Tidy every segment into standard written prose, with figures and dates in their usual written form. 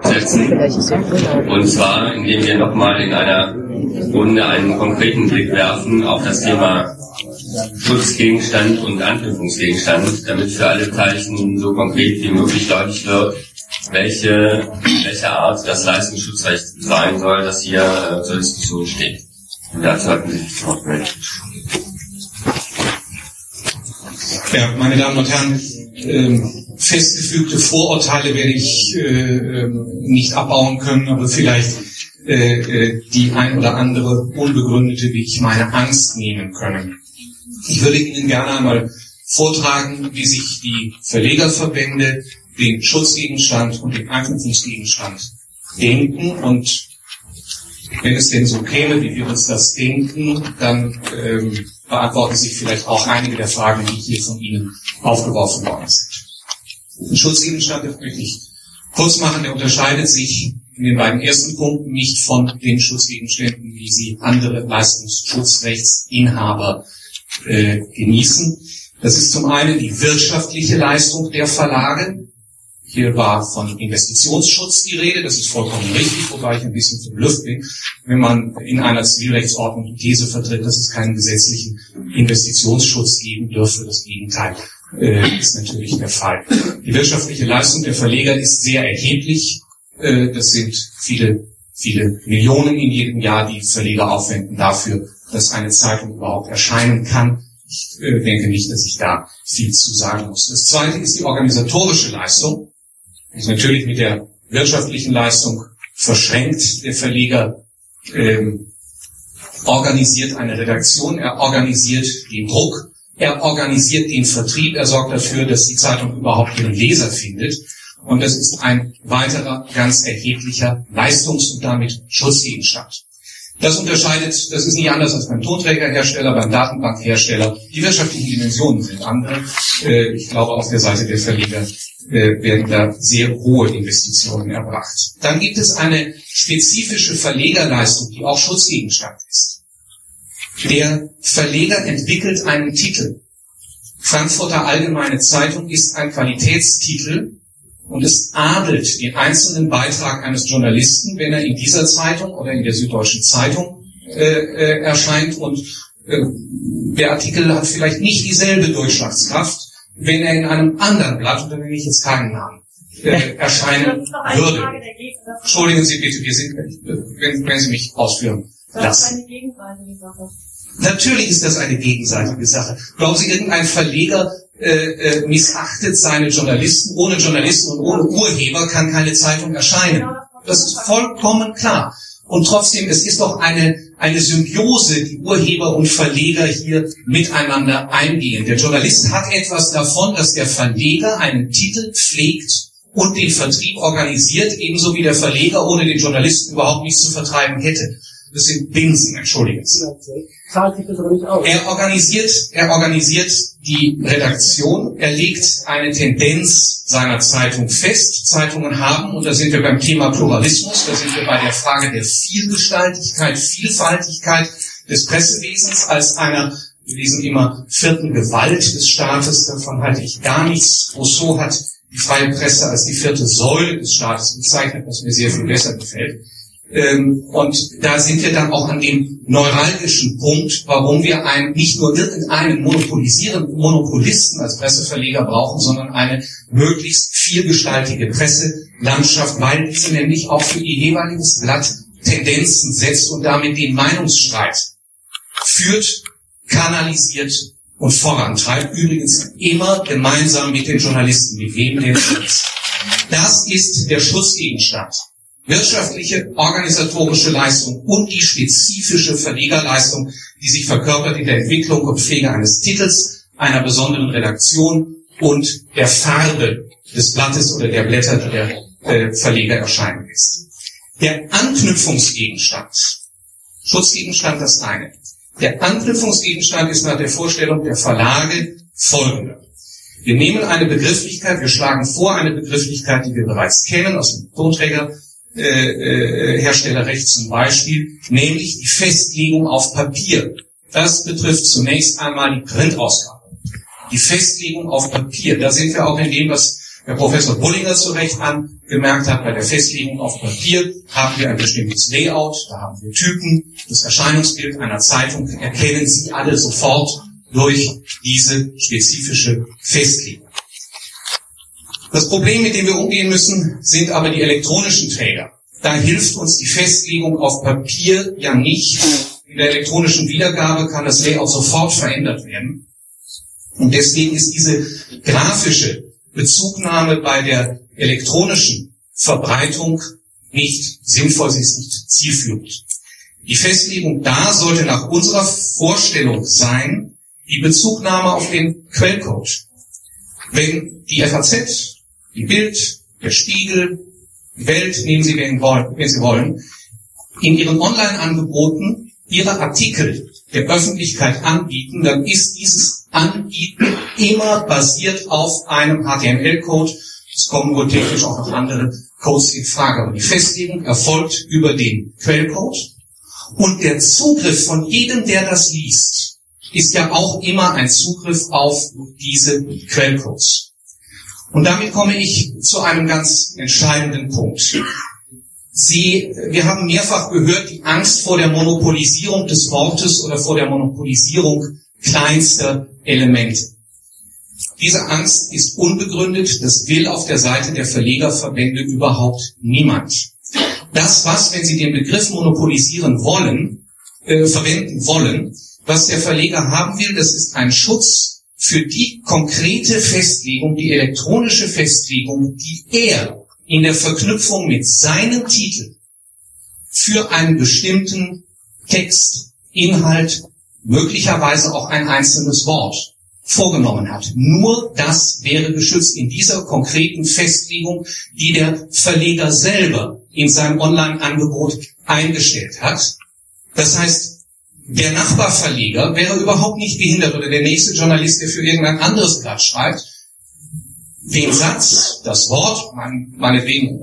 setzen. Und zwar, indem wir nochmal in einer Runde einen konkreten Blick werfen auf das Thema Schutzgegenstand und Anknüpfungsgegenstand, damit für alle Beteiligten so konkret wie möglich deutlich wird, welche Art das Leistungsschutzrecht sein soll, das hier zur Diskussion steht. Und dazu hatten Sie sich das Wort gemeldet. Ja, meine Damen und Herren, festgefügte Vorurteile werde ich nicht abbauen können, aber vielleicht die ein oder andere unbegründete, wie ich meine, Angst nehmen können. Ich würde Ihnen gerne einmal vortragen, wie sich die Verlegerverbände den Schutzgegenstand und den Anknüpfungsgegenstand denken, und wenn es denn so käme, wie wir uns das denken, dann beantworten sich vielleicht auch einige der Fragen, die hier von Ihnen aufgeworfen worden sind. Den Schutzgegenstand, das möchte ich kurz machen, der unterscheidet sich in den beiden ersten Punkten nicht von den Schutzgegenständen, wie sie andere Leistungsschutzrechtsinhaber genießen. Das ist zum einen die wirtschaftliche Leistung der Verlage. Hier war von Investitionsschutz die Rede, das ist vollkommen richtig, wobei ich ein bisschen verblüfft bin, wenn man in einer Zivilrechtsordnung die These vertritt, dass es keinen gesetzlichen Investitionsschutz geben dürfe. Das Gegenteil ist natürlich der Fall. Die wirtschaftliche Leistung der Verleger ist sehr erheblich. Das sind viele Millionen in jedem Jahr, die Verleger aufwenden dafür, dass eine Zeitung überhaupt erscheinen kann. Ich denke nicht, dass ich da viel zu sagen muss. Das zweite ist die organisatorische Leistung. Ist natürlich mit der wirtschaftlichen Leistung verschränkt. Der Verleger organisiert eine Redaktion, er organisiert den Druck, er organisiert den Vertrieb, er sorgt dafür, dass die Zeitung überhaupt ihren Leser findet. Und das ist ein weiterer ganz erheblicher Leistungs- und damit Schutzgegenstand. Das unterscheidet, das ist nicht anders als beim Tonträgerhersteller, beim Datenbankhersteller. Die wirtschaftlichen Dimensionen sind andere. Ich glaube, auf der Seite der Verleger werden da sehr hohe Investitionen erbracht. Dann gibt es eine spezifische Verlegerleistung, die auch Schutzgegenstand ist. Der Verleger entwickelt einen Titel. Frankfurter Allgemeine Zeitung ist ein Qualitätstitel, und es adelt den einzelnen Beitrag eines Journalisten, wenn er in dieser Zeitung oder in der Süddeutschen Zeitung erscheint. Und der Artikel hat vielleicht nicht dieselbe Durchschlagskraft, wenn er in einem anderen Blatt, und da nenne ich jetzt keinen Namen, erscheinen würde. Entschuldigen Sie bitte, wir sind, wenn Sie mich ausführen lassen. Das ist eine gegenseitige Sache. Natürlich ist das eine gegenseitige Sache. Glauben Sie, irgendein Verleger missachtet seine Journalisten? Ohne Journalisten und ohne Urheber kann keine Zeitung erscheinen. Das ist vollkommen klar. Und trotzdem, es ist doch eine Symbiose, die Urheber und Verleger hier miteinander eingehen. Der Journalist hat etwas davon, dass der Verleger einen Titel pflegt und den Vertrieb organisiert, ebenso wie der Verleger ohne den Journalisten überhaupt nichts zu vertreiben hätte. Das sind Binsen, entschuldigen Sie. Er organisiert die Redaktion, er legt eine Tendenz seiner Zeitung fest. Zeitungen haben, und da sind wir beim Thema Pluralismus, da sind wir bei der Frage der Vielfaltigkeit des Pressewesens als einer, wir lesen immer, vierten Gewalt des Staates, davon halte ich gar nichts. Rousseau hat die freie Presse als die vierte Säule des Staates bezeichnet, was mir sehr viel besser gefällt. Und da sind wir dann auch an dem neuralgischen Punkt, warum wir nicht nur irgendeinen Monopolisten als Presseverleger brauchen, sondern eine möglichst vielgestaltige Presselandschaft, weil diese nämlich auch für ihr jeweiliges Blatt Tendenzen setzt und damit den Meinungsstreit führt, kanalisiert und vorantreibt. Übrigens immer gemeinsam mit den Journalisten, mit wem denn sonst. Das ist der Schutzgegenstand. Wirtschaftliche, organisatorische Leistung und die spezifische Verlegerleistung, die sich verkörpert in der Entwicklung und Pflege eines Titels, einer besonderen Redaktion und der Farbe des Blattes oder der Blätter, die der Verleger erscheinen lässt. Der Anknüpfungsgegenstand, Schutzgegenstand das eine. Der Anknüpfungsgegenstand ist nach der Vorstellung der Verlage folgender. Wir nehmen eine Begrifflichkeit, wir schlagen vor eine Begrifflichkeit, die wir bereits kennen aus dem Tonträgerherstellerrecht zum Beispiel, nämlich die Festlegung auf Papier. Das betrifft zunächst einmal die Printausgabe. Die Festlegung auf Papier. Da sind wir auch in dem, was Herr Professor Bullinger zu Recht gemerkt hat, bei der Festlegung auf Papier haben wir ein bestimmtes Layout, da haben wir Typen, das Erscheinungsbild einer Zeitung erkennen Sie alle sofort durch diese spezifische Festlegung. Das Problem, mit dem wir umgehen müssen, sind aber die elektronischen Träger. Da hilft uns die Festlegung auf Papier ja nicht. In der elektronischen Wiedergabe kann das Layout sofort verändert werden. Und deswegen ist diese grafische Bezugnahme bei der elektronischen Verbreitung nicht sinnvoll, sie ist nicht zielführend. Die Festlegung da sollte nach unserer Vorstellung sein, die Bezugnahme auf den Quellcode. Wenn die FAZ, die Bild, der Spiegel, die Welt, nehmen Sie, wen Sie wollen, in ihren Online-Angeboten ihre Artikel der Öffentlichkeit anbieten, dann ist dieses Anbieten immer basiert auf einem HTML-Code. Es kommen wohl technisch auch noch andere Codes in Frage. Aber die Festlegung erfolgt über den Quellcode. Und der Zugriff von jedem, der das liest, ist ja auch immer ein Zugriff auf diese Quellcodes. Und damit komme ich zu einem ganz entscheidenden Punkt. Wir haben mehrfach gehört, die Angst vor der Monopolisierung des Wortes oder vor der Monopolisierung kleinster Elemente. Diese Angst ist unbegründet, das will auf der Seite der Verlegerverbände überhaupt niemand. Das, was, wenn Sie den Begriff monopolisieren wollen, verwenden wollen, was der Verleger haben will, das ist ein Schutz für die konkrete Festlegung, die elektronische Festlegung, die er in der Verknüpfung mit seinem Titel für einen bestimmten Text, Inhalt, möglicherweise auch ein einzelnes Wort vorgenommen hat. Nur das wäre geschützt in dieser konkreten Festlegung, die der Verleger selber in seinem Online-Angebot eingestellt hat. Das heißt, der Nachbarverleger wäre überhaupt nicht behindert oder der nächste Journalist, der für irgendein anderes Blatt schreibt, den Satz, das Wort, meinetwegen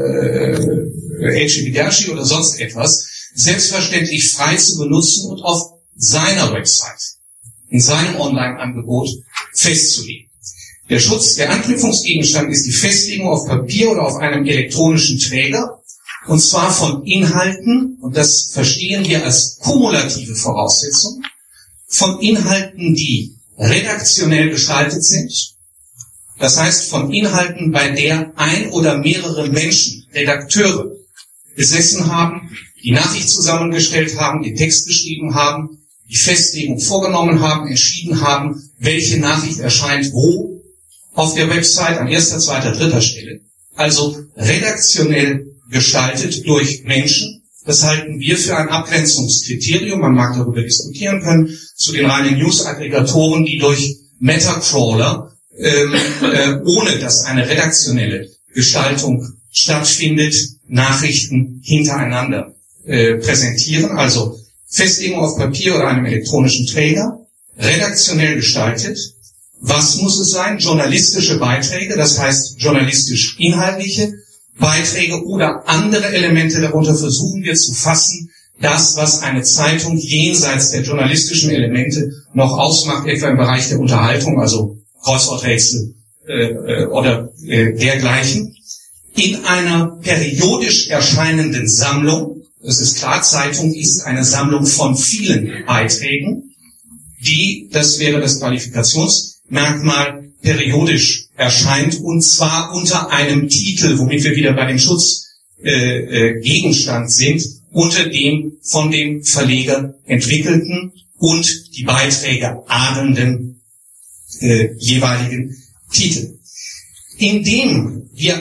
H.G. oder sonst etwas, selbstverständlich frei zu benutzen und auf seiner Website, in seinem Online-Angebot festzulegen. Der Schutz, der Anknüpfungsgegenstand ist die Festlegung auf Papier oder auf einem elektronischen Träger, und zwar von Inhalten, und das verstehen wir als kumulative Voraussetzung, von Inhalten, die redaktionell gestaltet sind, das heißt von Inhalten, bei der ein oder mehrere Menschen, Redakteure, gesessen haben, die Nachricht zusammengestellt haben, den Text geschrieben haben, die Festlegung vorgenommen haben, entschieden haben, welche Nachricht erscheint wo auf der Website an erster, zweiter, dritter Stelle. Also redaktionell gestaltet durch Menschen. Das halten wir für ein Abgrenzungskriterium. Man mag darüber diskutieren können, zu den reinen News-Aggregatoren, die durch Metacrawler, ohne dass eine redaktionelle Gestaltung stattfindet, Nachrichten hintereinander präsentieren. Also Festlegung auf Papier oder einem elektronischen Träger, redaktionell gestaltet. Was muss es sein? Journalistische Beiträge, das heißt journalistisch-inhaltliche Beiträge oder andere Elemente, darunter versuchen wir zu fassen, das, was eine Zeitung jenseits der journalistischen Elemente noch ausmacht, etwa im Bereich der Unterhaltung, also Kreuzworträtsel oder dergleichen, in einer periodisch erscheinenden Sammlung. Das ist klar, Zeitung ist eine Sammlung von vielen Beiträgen, die, das wäre das Qualifikationsmerkmal, periodisch erscheint, und zwar unter einem Titel, womit wir wieder bei dem Schutzgegenstand sind, unter dem von dem Verleger entwickelten und die Beiträge ahnenden jeweiligen Titel. Indem wir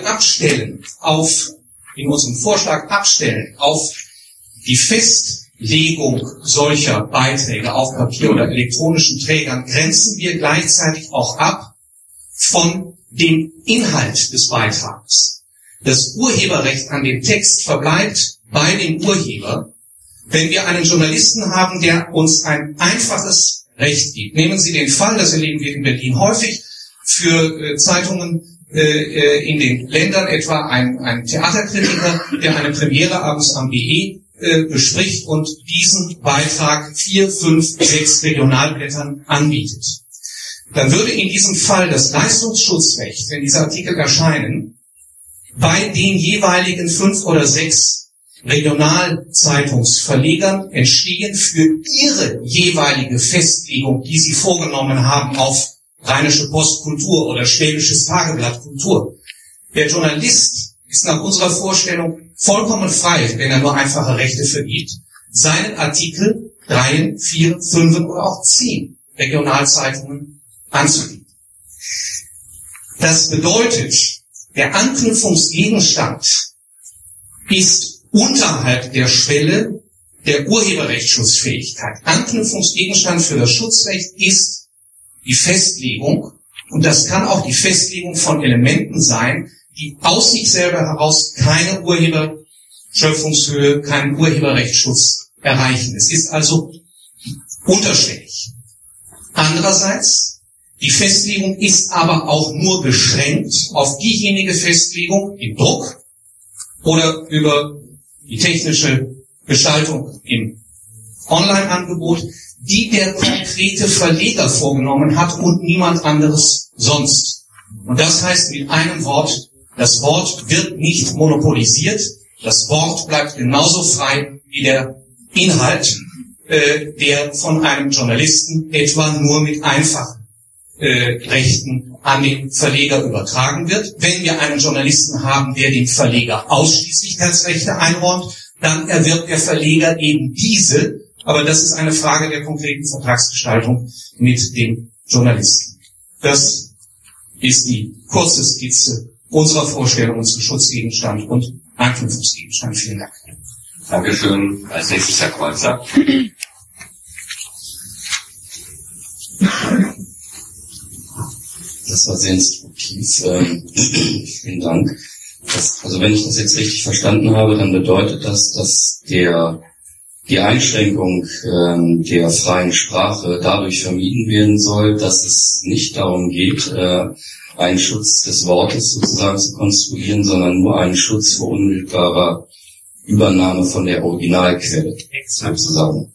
in unserem Vorschlag abstellen auf die Festlegung solcher Beiträge auf Papier oder elektronischen Trägern, grenzen wir gleichzeitig auch ab von dem Inhalt des Beitrags. Das Urheberrecht an dem Text verbleibt bei dem Urheber. Wenn wir einen Journalisten haben, der uns ein einfaches Recht gibt, nehmen Sie den Fall, das erleben wir in Berlin häufig, für Zeitungen in den Ländern, etwa ein Theaterkritiker, der eine Premiere abends am BE bespricht und diesen Beitrag 4, 5, 6 Regionalblättern anbietet. Dann würde in diesem Fall das Leistungsschutzrecht, wenn diese Artikel erscheinen, bei den jeweiligen 5 oder 6 Regionalzeitungsverlegern entstehen für ihre jeweilige Festlegung, die sie vorgenommen haben auf Rheinische Post Kultur oder Schwäbisches Tageblatt Kultur. Der Journalist ist nach unserer Vorstellung vollkommen frei, wenn er nur einfache Rechte vergibt, seinen Artikel 3, 4, 5 oder auch 10 Regionalzeitungen anzubieten. Das bedeutet, der Anknüpfungsgegenstand ist unterhalb der Schwelle der Urheberrechtsschutzfähigkeit. Anknüpfungsgegenstand für das Schutzrecht ist die Festlegung, und das kann auch die Festlegung von Elementen sein, die aus sich selber heraus keine Urheberschöpfungshöhe, keinen Urheberrechtsschutz erreichen. Es ist also unterschwellig. Andererseits, die Festlegung ist aber auch nur beschränkt auf diejenige Festlegung im Druck oder über die technische Gestaltung im Online-Angebot, die der konkrete Verleger vorgenommen hat und niemand anderes sonst. Und das heißt mit einem Wort, das Wort wird nicht monopolisiert, das Wort bleibt genauso frei wie der Inhalt, der von einem Journalisten etwa nur mit einfachen Rechten an den Verleger übertragen wird. Wenn wir einen Journalisten haben, der dem Verleger Ausschließlichkeitsrechte einräumt, dann erwirbt der Verleger eben diese, aber das ist eine Frage der konkreten Vertragsgestaltung mit dem Journalisten. Das ist die kurze Skizze unserer Vorstellungen zu Schutzgegenstand und Anknüpfungsgegenstand. Vielen Dank. Dankeschön. Als nächstes Herr Kreuzer. Das war sehr instruktiv. Vielen Dank. Also wenn ich das jetzt richtig verstanden habe, dann bedeutet das, dass die Einschränkung der freien Sprache dadurch vermieden werden soll, dass es nicht darum geht, einen Schutz des Wortes sozusagen zu konstruieren, sondern nur einen Schutz vor unmittelbarer Übernahme von der Originalquelle sozusagen.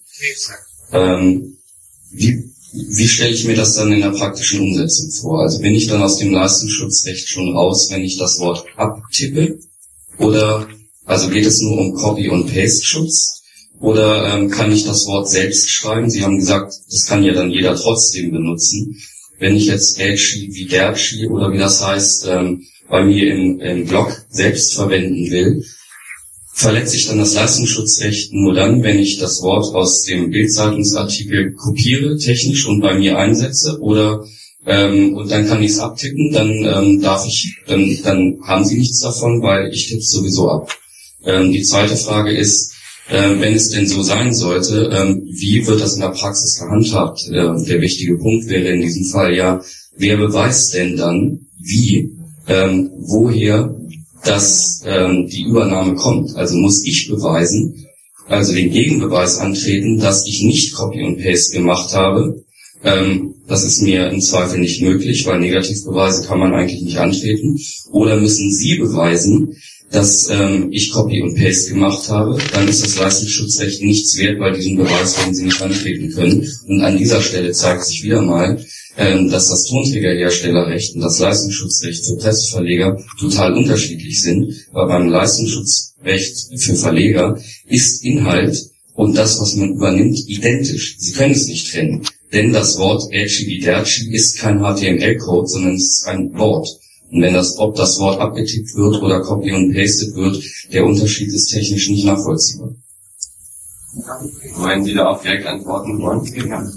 Wie stelle ich mir das dann in der praktischen Umsetzung vor? Also bin ich dann aus dem Leistungsschutzrecht schon raus, wenn ich das Wort abtippe? Oder also geht es nur um Copy- und Paste-Schutz? Oder kann ich das Wort selbst schreiben? Sie haben gesagt, das kann ja dann jeder trotzdem benutzen. Wenn ich jetzt Elchi wie Derchi oder wie das heißt, bei mir im Blog selbst verwenden will, verletze ich dann das Leistungsschutzrecht nur dann, wenn ich das Wort aus dem Bildzeitungsartikel kopiere, technisch und bei mir einsetze, oder und dann kann ich es abtippen, dann dann haben Sie nichts davon, weil ich tippe sowieso ab. Die zweite Frage ist, wenn es denn so sein sollte, wie wird das in der Praxis gehandhabt? Der wichtige Punkt wäre in diesem Fall ja, wer beweist denn dann, wie, woher dass die Übernahme kommt. Also muss ich beweisen, also den Gegenbeweis antreten, dass ich nicht Copy und Paste gemacht habe. Das ist mir im Zweifel nicht möglich, weil Negativbeweise kann man eigentlich nicht antreten. Oder müssen Sie beweisen, dass ich Copy und Paste gemacht habe, dann ist das Leistungsschutzrecht nichts wert, weil diesen Beweis werden Sie nicht antreten können. Und an dieser Stelle zeigt sich wieder mal, dass das Tonträgerherstellerrecht und das Leistungsschutzrecht für Presseverleger total unterschiedlich sind, weil beim Leistungsschutzrecht für Verleger ist Inhalt und das, was man übernimmt, identisch. Sie können es nicht trennen, denn das Wort Elchi ist kein HTML-Code, sondern es ist ein Wort. Und wenn ob das Wort abgetippt wird oder copy und pasted wird, der Unterschied ist technisch nicht nachvollziehbar. Wollen Sie da auch direkt antworten wollen? Ja.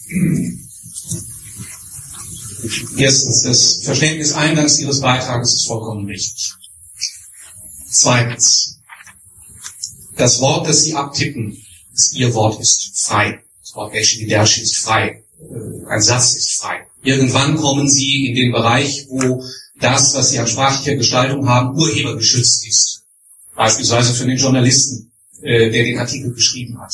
Erstens, das Verständnis eingangs Ihres Beitrages ist vollkommen richtig. Zweitens, das Wort, das Sie abtippen, Ihr Wort ist frei. Das Wort Elchi ist frei. Ein Satz ist frei. Irgendwann kommen Sie in den Bereich, wo das, was Sie an sprachlicher Gestaltung haben, urhebergeschützt ist. Beispielsweise für den Journalisten, der den Artikel geschrieben hat.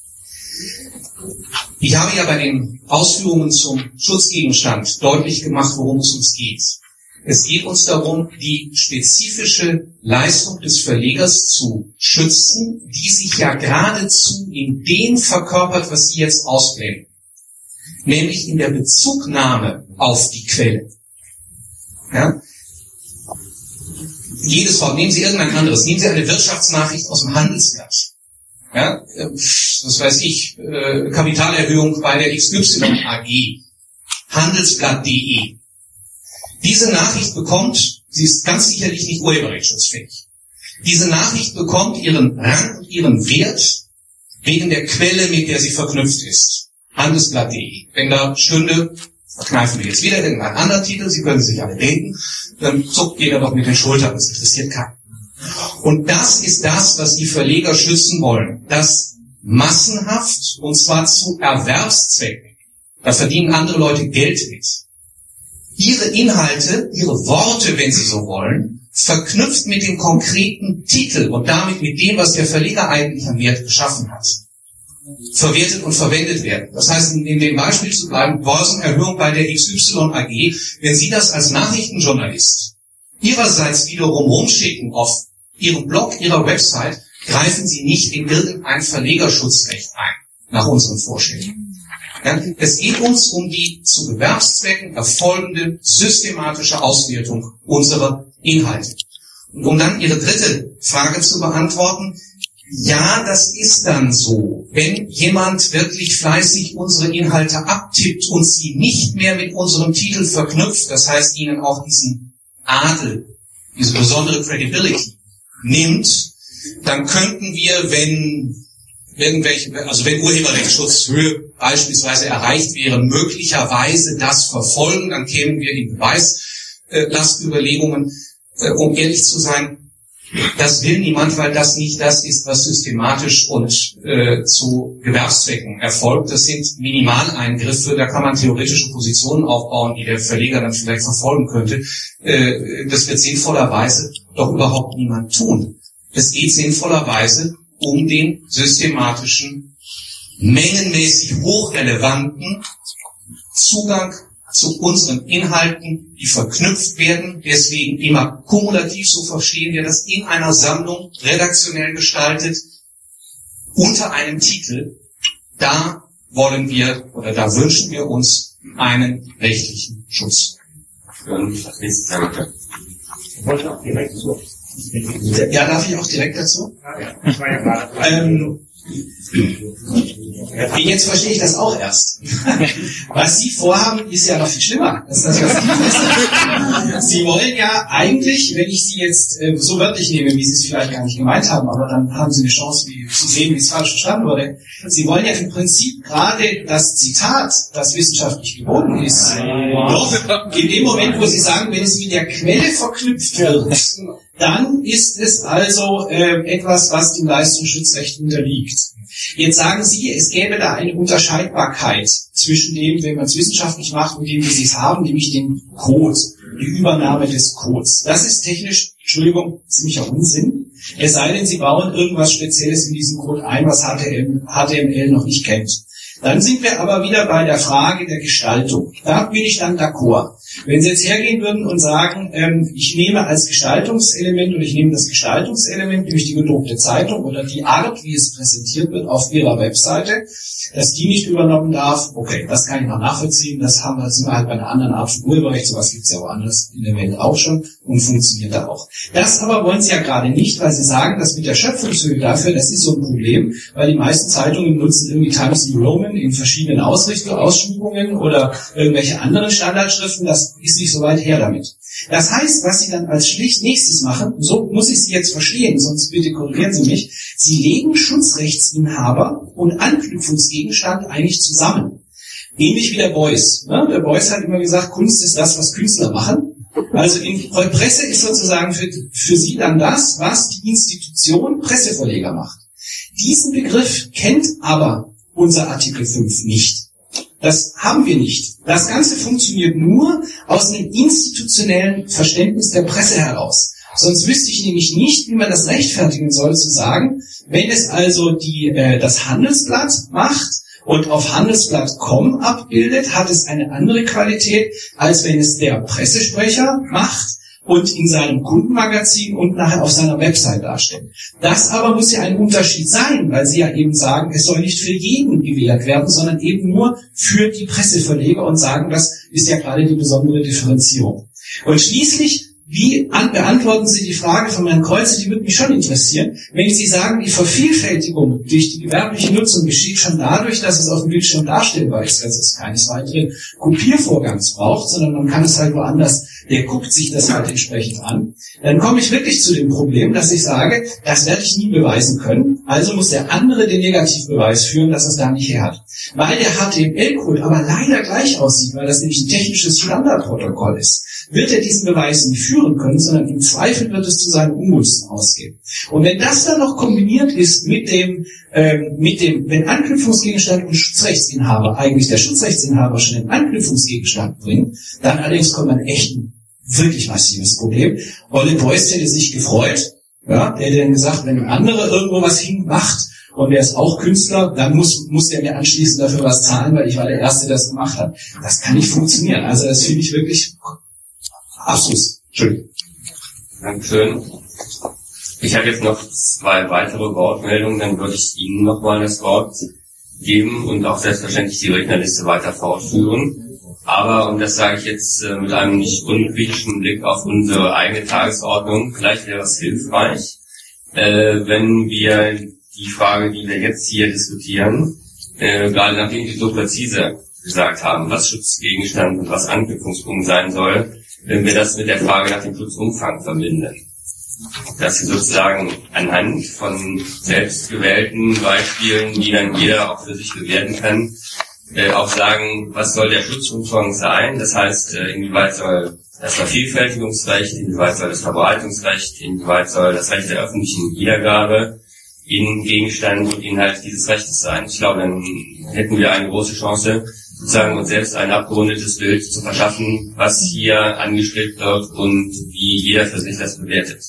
Ich habe ja bei den Ausführungen zum Schutzgegenstand deutlich gemacht, worum es uns geht. Es geht uns darum, die spezifische Leistung des Verlegers zu schützen, die sich ja geradezu in dem verkörpert, was Sie jetzt ausblenden. Nämlich in der Bezugnahme auf die Quelle. Ja? jedes Wort, nehmen Sie irgendein anderes, nehmen Sie eine Wirtschaftsnachricht aus dem Handelsblatt. Ja, was weiß ich, Kapitalerhöhung bei der XY AG, Handelsblatt.de. Diese Nachricht bekommt, sie ist ganz sicherlich nicht urheberrechtsschutzfähig. Diese Nachricht bekommt ihren Rang und ihren Wert wegen der Quelle, mit der sie verknüpft ist. Handelsblatt.de. Wenn da stünde, verkneifen wir jetzt wieder irgendeinen anderen Titel, Sie können sich alle denken, dann zuckt jeder doch mit den Schultern, das interessiert keinen. Und das ist das, was die Verleger schützen wollen. Das massenhaft, und zwar zu Erwerbszwecken, da verdienen andere Leute Geld mit, ihre Inhalte, ihre Worte, wenn Sie so wollen, verknüpft mit dem konkreten Titel und damit mit dem, was der Verleger eigentlich an Wert geschaffen hat, verwertet und verwendet werden. Das heißt, in dem Beispiel zu bleiben, Börsenerhöhung bei der XY AG, wenn Sie das als Nachrichtenjournalist Ihrerseits wiederum rumschicken auf Ihrem Blog, Ihrer Website, greifen Sie nicht in irgendein Verlegerschutzrecht ein, nach unseren Vorstellungen. Ja, es geht uns um die zu Gewerbszwecken erfolgende systematische Auswertung unserer Inhalte. Und um dann Ihre dritte Frage zu beantworten, ja, das ist dann so. Wenn jemand wirklich fleißig unsere Inhalte abtippt und sie nicht mehr mit unserem Titel verknüpft, das heißt ihnen auch diesen Adel, diese besondere Credibility nimmt, dann könnten wir, wenn Urheberrechtsschutzhöhe beispielsweise erreicht wäre, möglicherweise das verfolgen, dann kämen wir in Beweislastüberlegungen. Um ehrlich zu sein, das will niemand, weil das nicht das ist, was systematisch und zu Gewerbszwecken erfolgt. Das sind Minimaleingriffe, da kann man theoretische Positionen aufbauen, die der Verleger dann vielleicht verfolgen könnte. Das wird sinnvollerweise doch überhaupt niemand tun. Es geht sinnvollerweise um den systematischen, mengenmäßig hochrelevanten Zugang zu unseren Inhalten, die verknüpft werden, deswegen immer kumulativ, so verstehen wir das, in einer Sammlung redaktionell gestaltet, unter einem Titel. Da wollen wir oder da wünschen wir uns einen rechtlichen Schutz. Ja, darf ich auch direkt dazu? Jetzt verstehe ich das auch erst. Was Sie vorhaben, ist ja noch viel schlimmer. Das ist das, was Sie wissen. Sie wollen ja eigentlich, wenn ich Sie jetzt so wörtlich nehme, wie Sie es vielleicht gar nicht gemeint haben, aber dann haben Sie eine Chance, zu sehen, wie es falsch verstanden wurde. Sie wollen ja im Prinzip gerade das Zitat, das wissenschaftlich geboten ist, doch in dem Moment, wo Sie sagen, wenn es mit der Quelle verknüpft wird, dann ist es also etwas, was dem Leistungsschutzrecht unterliegt. Jetzt sagen Sie, es gäbe da eine Unterscheidbarkeit zwischen dem, wenn man es wissenschaftlich macht, und dem, wie Sie es haben, nämlich den Code, die Übernahme des Codes. Das ist technisch, Entschuldigung, ziemlicher Unsinn. Es sei denn, Sie bauen irgendwas Spezielles in diesen Code ein, was HTML noch nicht kennt. Dann sind wir aber wieder bei der Frage der Gestaltung. Da bin ich dann d'accord. Wenn Sie jetzt hergehen würden und sagen, ich nehme als Gestaltungselement, oder ich nehme das Gestaltungselement, nämlich die gedruckte Zeitung oder die Art, wie es präsentiert wird auf Ihrer Webseite, dass die nicht übernommen darf, okay, das kann ich noch nachvollziehen, das sind wir halt bei einer anderen Art von Urheberrecht, sowas gibt es ja woanders in der Welt auch schon und funktioniert da auch. Das aber wollen Sie ja gerade nicht, weil Sie sagen, dass mit der Schöpfungshöhe dafür, das ist so ein Problem, weil die meisten Zeitungen nutzen irgendwie Times New Roman in verschiedenen Ausschmückungen oder irgendwelche anderen Standardschriften, das ist nicht so weit her damit. Das heißt, was Sie dann als schlicht nächstes machen, so muss ich Sie jetzt verstehen, sonst bitte korrigieren Sie mich, Sie legen Schutzrechtsinhaber und Anknüpfungsgegenstand eigentlich zusammen. Ähnlich wie der Beuys. Der Beuys hat immer gesagt, Kunst ist das, was Künstler machen. Also Presse ist sozusagen für Sie dann das, was die Institution Presseverleger macht. Diesen Begriff kennt aber unser Artikel 5 nicht. Das haben wir nicht. Das Ganze funktioniert nur aus einem institutionellen Verständnis der Presse heraus. Sonst wüsste ich nämlich nicht, wie man das rechtfertigen soll, zu sagen, wenn es also das Handelsblatt macht und auf handelsblatt.com abbildet, hat es eine andere Qualität, als wenn es der Pressesprecher macht und in seinem Kundenmagazin und nachher auf seiner Website darstellt. Das aber muss ja ein Unterschied sein, weil Sie ja eben sagen, es soll nicht für jeden gewährt werden, sondern eben nur für die Presseverleger und sagen, das ist ja gerade die besondere Differenzierung. Und schließlich Wie beantworten Sie die Frage von Herrn Kreuzer, die würde mich schon interessieren, wenn Sie sagen, die Vervielfältigung durch die gewerbliche Nutzung geschieht schon dadurch, dass es auf dem Bildschirm darstellbar ist, dass es keines weiteren Kopiervorgangs braucht, sondern man kann es halt woanders, der guckt sich das halt entsprechend an. Dann komme ich wirklich zu dem Problem, dass ich sage, das werde ich nie beweisen können, also muss der andere den Negativbeweis führen, dass es da nicht her hat. Weil der HTML-Code aber leider gleich aussieht, weil das nämlich ein technisches Standardprotokoll ist, wird er diesen Beweis nicht führen können, sondern im Zweifel wird es zu seinen Ungunsten ausgehen. Und wenn das dann noch kombiniert ist mit dem, wenn Anknüpfungsgegenstand und Schutzrechtsinhaber eigentlich der Schutzrechtsinhaber schon den Anknüpfungsgegenstand bringen, dann allerdings kommt man echt ein wirklich massives Problem. Olle Beuys hätte sich gefreut, ja, der hätte dann gesagt, wenn ein anderer irgendwo was hinmacht und der ist auch Künstler, dann muss der mir anschließend dafür was zahlen, weil ich war der Erste, der das gemacht hat. Das kann nicht funktionieren. Also das finde ich wirklich absolut. Entschuldigung. Dankeschön. Ich habe jetzt noch 2 weitere Wortmeldungen, dann würde ich Ihnen nochmal das Wort geben und auch selbstverständlich die Rednerliste weiter fortführen. Aber, und das sage ich jetzt mit einem nicht unkritischen Blick auf unsere eigene Tagesordnung, vielleicht wäre es hilfreich, wenn wir die Frage, die wir jetzt hier diskutieren, gerade nachdem Sie so präzise gesagt haben, was Schutzgegenstand und was Anknüpfungspunkt sein soll, wenn wir das mit der Frage nach dem Schutzumfang verbinden. Dass Sie sozusagen anhand von selbstgewählten Beispielen, die dann jeder auch für sich bewerten kann, auch sagen, was soll der Schutzumfang sein? Das heißt, inwieweit soll das Vervielfältigungsrecht, inwieweit soll das Verbreitungsrecht, inwieweit soll das Recht der öffentlichen Wiedergabe in Gegenstand und Inhalt dieses Rechtes sein. Ich glaube, dann hätten wir eine große Chance, sozusagen uns selbst ein abgerundetes Bild zu verschaffen, was hier angestrebt wird und wie jeder für sich das bewertet.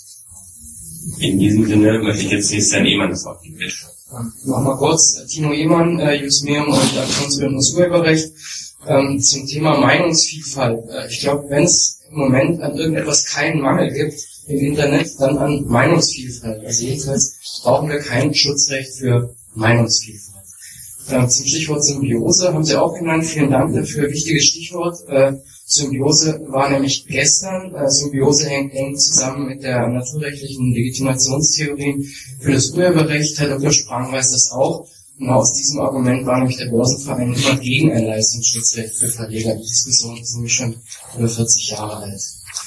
In diesem Sinne möchte ich jetzt nächstes Herrn Ehmann das Wort geben. Nochmal kurz, Tino Ehmann, Jusmeum und Aktionsbündnis Urheberrecht, zum Thema Meinungsvielfalt. Ich glaube, wenn es im Moment an irgendetwas keinen Mangel gibt im Internet, dann an Meinungsvielfalt. Also jedenfalls brauchen wir kein Schutzrecht für Meinungsvielfalt. Zum Stichwort Symbiose haben Sie auch genannt. Vielen Dank dafür. Wichtiges Stichwort. Symbiose war nämlich gestern. Symbiose hängt eng zusammen mit der naturrechtlichen Legitimationstheorie für das Urheberrecht. Herr Dr. Sprang weiß das auch. Genau aus diesem Argument war nämlich der Börsenverein immer gegen ein Leistungsschutzrecht für Verleger. Die Diskussion ist nämlich schon über 40 Jahre alt.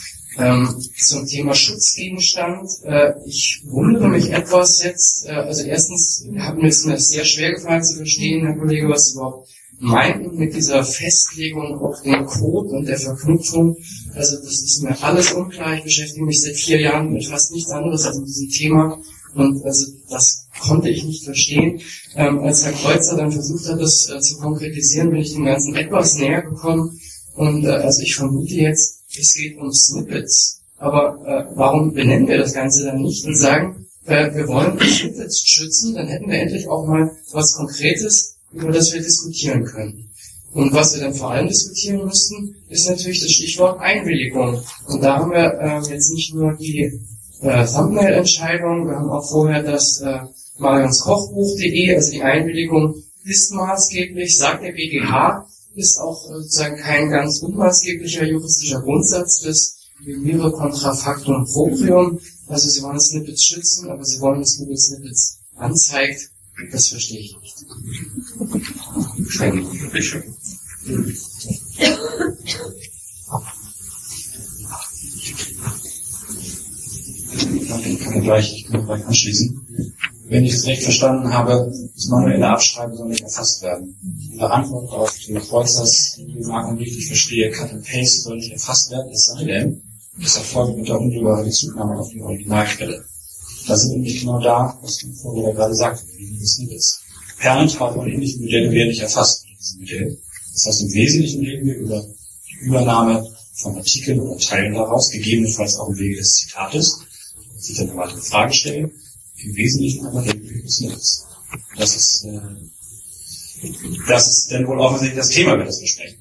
Zum Thema Schutzgegenstand. Ich wundere mich etwas jetzt. Also erstens hat mir es sehr schwer gefallen zu verstehen, Herr Kollege, was Sie überhaupt meinten mit dieser Festlegung auf den Code und der Verknüpfung. Also das ist mir alles unklar. Ich beschäftige mich seit 4 Jahren mit fast nichts anderes als mit diesem Thema. Und also das konnte ich nicht verstehen. Als Herr Kreuzer dann versucht hat, das zu konkretisieren, bin ich dem Ganzen etwas näher gekommen. Und also ich vermute jetzt, es geht um Snippets. Aber warum benennen wir das Ganze dann nicht und sagen, wir wollen Snippets schützen, dann hätten wir endlich auch mal was Konkretes, über das wir diskutieren können. Und was wir dann vor allem diskutieren müssten, ist natürlich das Stichwort Einwilligung. Und da haben wir jetzt nicht nur die Thumbnail-Entscheidung, wir haben auch vorher das marianskochbuch.de, also die Einwilligung ist maßgeblich, sagt der BGH, ist auch sozusagen kein ganz unmaßgeblicher juristischer Grundsatz des Vivere contra factum proprium. Also sie wollen Snippets schützen, aber sie wollen, dass Google Snippets anzeigt. Das verstehe ich nicht. Ich kann gleich anschließen. Wenn ich es recht verstanden habe, das manuelle Abschreiben soll nicht erfasst werden. In der Antwort auf den Kreuzers, die Marken richtig verstehe, Cut and Paste soll nicht erfasst werden, es sei denn, es erfolgt mit der unmittelbaren Bezugnahme auf die Originalquelle. Da sind wir nämlich genau da, was der Vorredner gerade sagte, wie das nicht ist. Perlentrag und ähnliche Modelle werden nicht erfasst in diesem Modell. Das heißt, im Wesentlichen reden wir über die Übernahme von Artikeln oder Teilen daraus, gegebenenfalls auch im Wege des Zitates. Das sich dann eine weitere Frage stellen. Im Wesentlichen aber reden wir über Snippets. Das ist dann wohl offensichtlich das Thema, wenn wir das besprechen.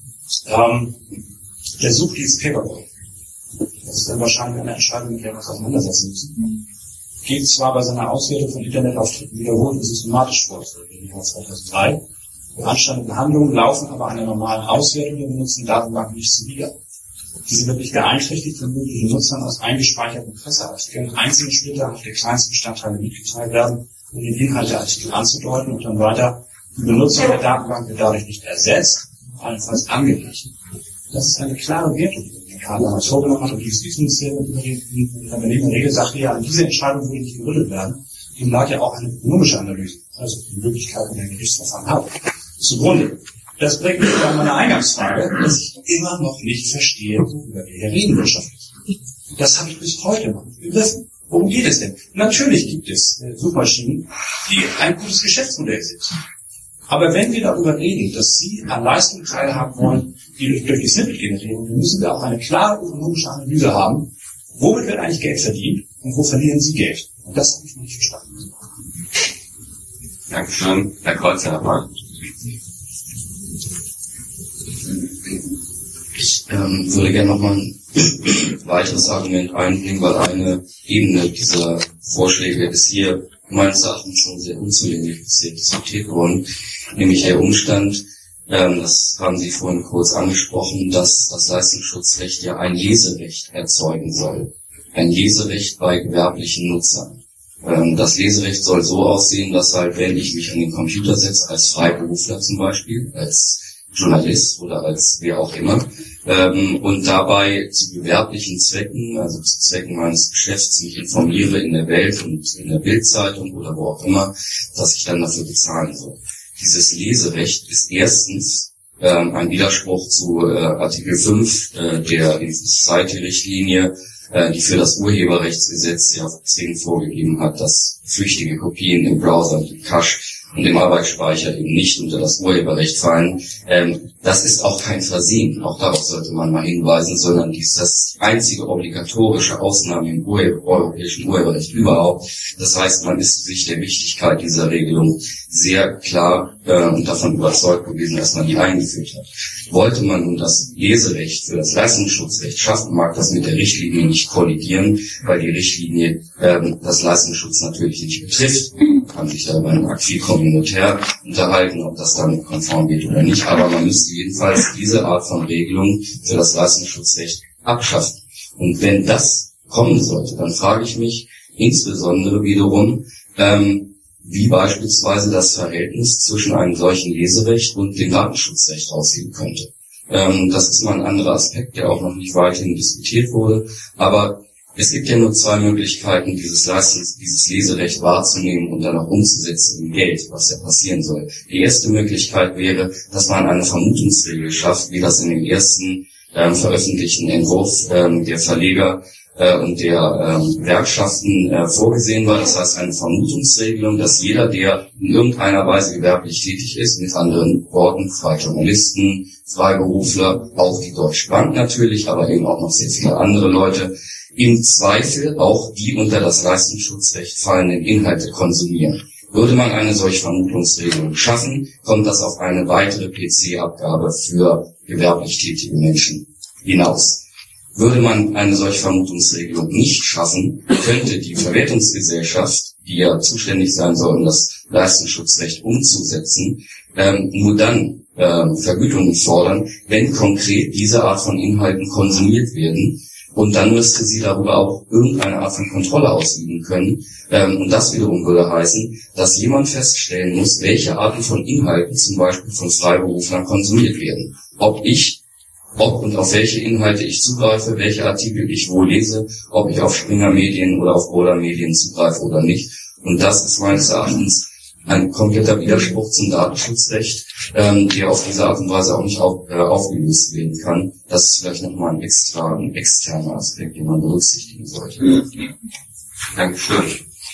Der sucht dieses Paperboy. Das ist dann wahrscheinlich eine Entscheidung, mit der wir uns auseinandersetzen müssen. Geht zwar bei seiner Auswertung von Internetauftritten wiederholt und systematisch vor, im Jahr 2003. Beanstandete Handlungen laufen aber einer normalen Auswertung der benutzten Datenbank nicht zuwider. diese wirklich beeinträchtigt von möglichen Nutzern aus eingespeicherten Presseartikeln einzelne Splitter auf die kleinsten Bestandteile mitgeteilt werden, um den Inhalt der Artikel anzudeuten und dann weiter die Benutzung der Datenbank wird dadurch nicht ersetzt, allenfalls angeglichen. Das ist eine klare Wertung, die Karl damals vorgenommen hat und die Justizministerium in der Berliner Regel sagte ja, an diese Entscheidung würde nicht gerüttelt werden. Dem lag ja auch eine ökonomische Analyse, also die Möglichkeiten der Gerichtsverfahren hat, zugrunde. Das bringt mich bei meiner Eingangsfrage, dass ich immer noch nicht verstehe, worüber wir hier reden wirtschaftlich. Das habe ich bis heute noch nicht begriffen. Worum geht es denn? Natürlich gibt es Suchmaschinen, die ein gutes Geschäftsmodell sind. Aber wenn wir darüber reden, dass Sie an Leistungen teilhaben wollen, die durch die Snippet generieren, dann müssen wir auch eine klare ökonomische Analyse haben. Womit wird eigentlich Geld verdient und wo verlieren Sie Geld? Und das habe ich noch nicht verstanden. Dankeschön. Herr Kreuzer nochmal. Ich würde gerne nochmal ein weiteres Argument einbringen, weil eine Ebene dieser Vorschläge ist hier meines Erachtens schon sehr unzulänglich diskutiert worden, nämlich der Umstand, das haben Sie vorhin kurz angesprochen, dass das Leistungsschutzrecht ja ein Leserecht erzeugen soll. Ein Leserecht bei gewerblichen Nutzern. Das Leserecht soll so aussehen, dass halt, wenn ich mich an den Computer setze, als Freiberufler zum Beispiel, als Journalist oder als wer auch immer, und dabei zu gewerblichen Zwecken, also zu Zwecken meines Geschäfts, mich informiere in der Welt und in der Bildzeitung oder wo auch immer, dass ich dann dafür bezahlen soll. Dieses Leserecht ist erstens ein Widerspruch zu Artikel 5 der Society-Richtlinie, die für das Urheberrechtsgesetz ja zwingend vorgegeben hat, dass flüchtige Kopien im Browser und im Cache und im Arbeitsspeicher eben nicht unter das Urheberrecht fallen. Das ist auch kein Versehen, auch darauf sollte man mal hinweisen, sondern dies ist das einzige obligatorische Ausnahme im europäischen Urheberrecht überhaupt. Das heißt, man ist sich der Wichtigkeit dieser Regelung sehr klar und davon überzeugt gewesen, dass man die eingeführt hat. Wollte man nun das Leserecht für das Leistungsschutzrecht schaffen, mag das mit der Richtlinie nicht kollidieren, weil die Richtlinie das Leistungsschutz natürlich nicht betrifft. Man kann sich da über einen Acquis communautaire unterhalten, ob das damit konform geht oder nicht, aber man müsste jedenfalls diese Art von Regelung für das Leistungsschutzrecht abschaffen. Und wenn das kommen sollte, dann frage ich mich insbesondere wiederum, wie beispielsweise das Verhältnis zwischen einem solchen Leserecht und dem Datenschutzrecht aussehen könnte. Das ist mal ein anderer Aspekt, der auch noch nicht weiterhin diskutiert wurde, aber es gibt ja nur zwei Möglichkeiten, dieses Leserecht wahrzunehmen und dann auch umzusetzen in Geld, was ja passieren soll. Die erste Möglichkeit wäre, dass man eine Vermutungsregel schafft, wie das in dem ersten veröffentlichten Entwurf der Verleger und der Gewerkschaften vorgesehen war. Das heißt eine Vermutungsregelung, dass jeder, der in irgendeiner Weise gewerblich tätig ist, mit anderen Worten freie Journalisten, Freiberufler, auch die Deutsche Bank natürlich, aber eben auch noch sehr viele andere Leute, im Zweifel auch die unter das Leistungsschutzrecht fallenden Inhalte konsumieren. Würde man eine solche Vermutungsregelung schaffen, kommt das auf eine weitere PC-Abgabe für gewerblich tätige Menschen hinaus. Würde man eine solche Vermutungsregelung nicht schaffen, könnte die Verwertungsgesellschaft, die ja zuständig sein soll, um das Leistungsschutzrecht umzusetzen, nur dann Vergütungen fordern, wenn konkret diese Art von Inhalten konsumiert werden. Und dann müsste sie darüber auch irgendeine Art von Kontrolle ausüben können. Und das wiederum würde heißen, dass jemand feststellen muss, welche Arten von Inhalten zum Beispiel von Freiberuflern konsumiert werden. Ob und auf welche Inhalte ich zugreife, welche Artikel ich wo lese, ob ich auf Springer Medien oder auf Boda Medien zugreife oder nicht. Und das ist meines Erachtens ein kompletter Widerspruch zum Datenschutzrecht, der auf diese Art und Weise auch nicht aufgelöst werden kann. Das ist vielleicht nochmal ein externer Aspekt, den man berücksichtigen sollte. Dankeschön.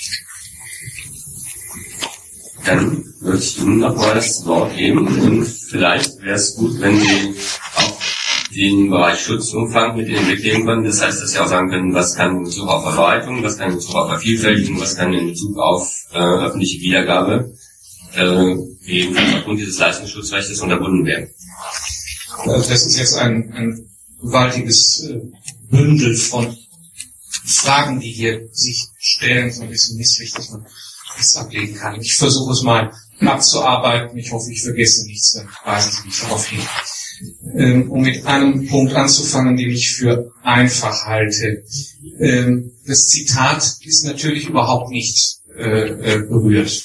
Dann würde ich Ihnen nochmal das Wort geben und vielleicht wäre es gut, wenn Sie auch den Bereich Schutzumfang mit entwickeln können. Das heißt, dass Sie auch sagen können, was kann in Bezug auf Verwaltung, was kann in Bezug auf Vervielfältigung, was kann in Bezug auf öffentliche Wiedergabe jedenfalls aufgrund dieses Leistungsschutzrechts unterbunden werden. Also das ist jetzt ein gewaltiges Bündel von Fragen, die hier sich stellen, so ein bisschen misslich, dass man das ablegen kann. Ich versuche es mal abzuarbeiten. Ich hoffe, ich vergesse nichts, dann weisen Sie mich darauf hin. um mit einem Punkt anzufangen, den ich für einfach halte. Das Zitat ist natürlich überhaupt nicht berührt.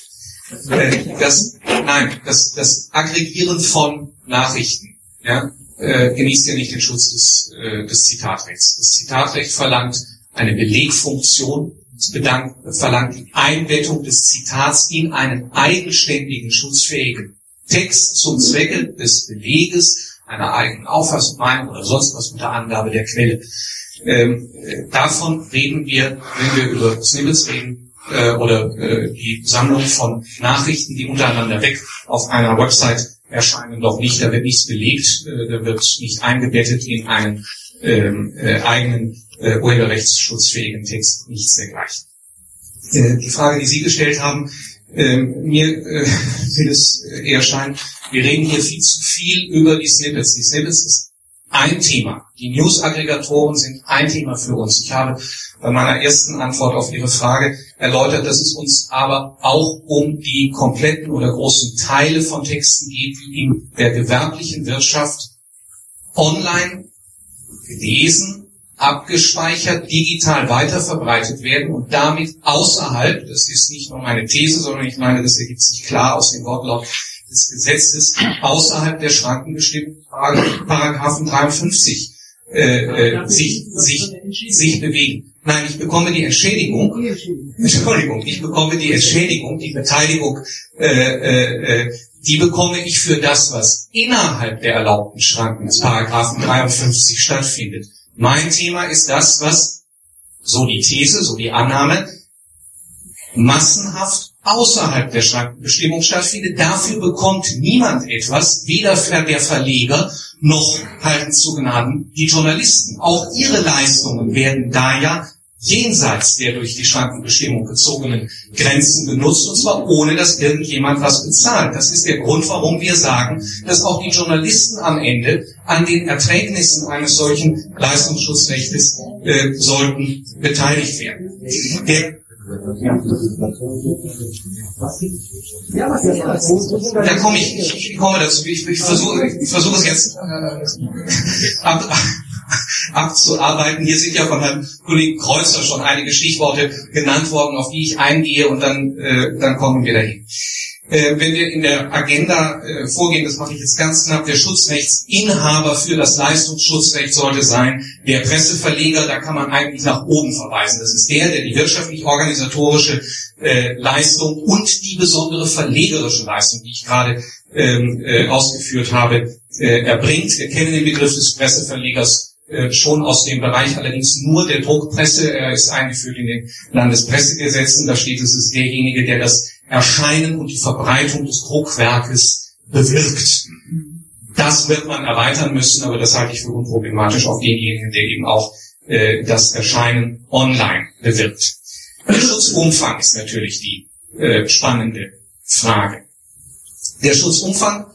Das Aggregieren von Nachrichten, ja, genießt ja nicht den Schutz des Zitatrechts. Das Zitatrecht verlangt eine Belegfunktion, es verlangt die Einbettung des Zitats in einen eigenständigen, schutzfähigen Text zum Zwecke des Beleges einer eigenen Auffassung, Meinung oder sonst was unter Angabe der Quelle. Davon reden wir, wenn wir über Snippets reden, oder die Sammlung von Nachrichten, die untereinander weg auf einer Website erscheinen, doch nicht. Da wird nichts belegt, da wird nicht eingebettet in einen eigenen urheberrechtsschutzfähigen Text, nichts dergleichen. Die Frage, die Sie gestellt haben, mir will es eher scheinen, wir reden hier viel zu viel über die Snippets. Die Snippets ist ein Thema. Die News-Aggregatoren sind ein Thema für uns. Ich habe bei meiner ersten Antwort auf Ihre Frage erläutert, dass es uns aber auch um die kompletten oder großen Teile von Texten geht, die in der gewerblichen Wirtschaft online gelesen, abgespeichert, digital weiterverbreitet werden und damit außerhalb, das ist nicht nur meine These, sondern ich meine, das ergibt sich klar aus dem Wortlaut des Gesetzes, außerhalb der Schranken bestimmten Paragraphen 53 sich bewegen. Nein, ich bekomme die Entschädigung, die Beteiligung, die bekomme ich für das, was innerhalb der erlaubten Schranken des Paragraphen 53 stattfindet. Mein Thema ist das, was, so die These, so die Annahme, massenhaft außerhalb der Schrankenbestimmung stattfindet. Dafür bekommt niemand etwas, weder der Verleger noch, halten zu Gnaden, die Journalisten. Auch ihre Leistungen werden da ja jenseits der durch die Schrankenbestimmung gezogenen Grenzen benutzt, und zwar ohne, dass irgendjemand was bezahlt. Das ist der Grund, warum wir sagen, dass auch die Journalisten am Ende an den Erträgnissen eines solchen Leistungsschutzrechtes sollten beteiligt werden. Da komme ich komme dazu. Ich versuche es jetzt abzuarbeiten. Hier sind ja von Herrn Kollegen Kreuzer schon einige Stichworte genannt worden, auf die ich eingehe, und dann kommen wir dahin. Wenn wir in der Agenda vorgehen, das mache ich jetzt ganz knapp, der Schutzrechtsinhaber für das Leistungsschutzrecht sollte sein der Presseverleger. Da kann man eigentlich nach oben verweisen. Das ist der die wirtschaftlich-organisatorische Leistung und die besondere verlegerische Leistung, die ich gerade ausgeführt habe, erbringt. Wir kennen den Begriff des Presseverlegers schon aus dem Bereich allerdings nur der Druckpresse. Er ist eingeführt in den Landespressegesetzen. Da steht, es ist derjenige, der das Erscheinen und die Verbreitung des Druckwerkes bewirkt. Das wird man erweitern müssen, aber das halte ich für unproblematisch auf denjenigen, der eben auch das Erscheinen online bewirkt. Der Schutzumfang ist natürlich die spannende Frage. Der Schutzumfang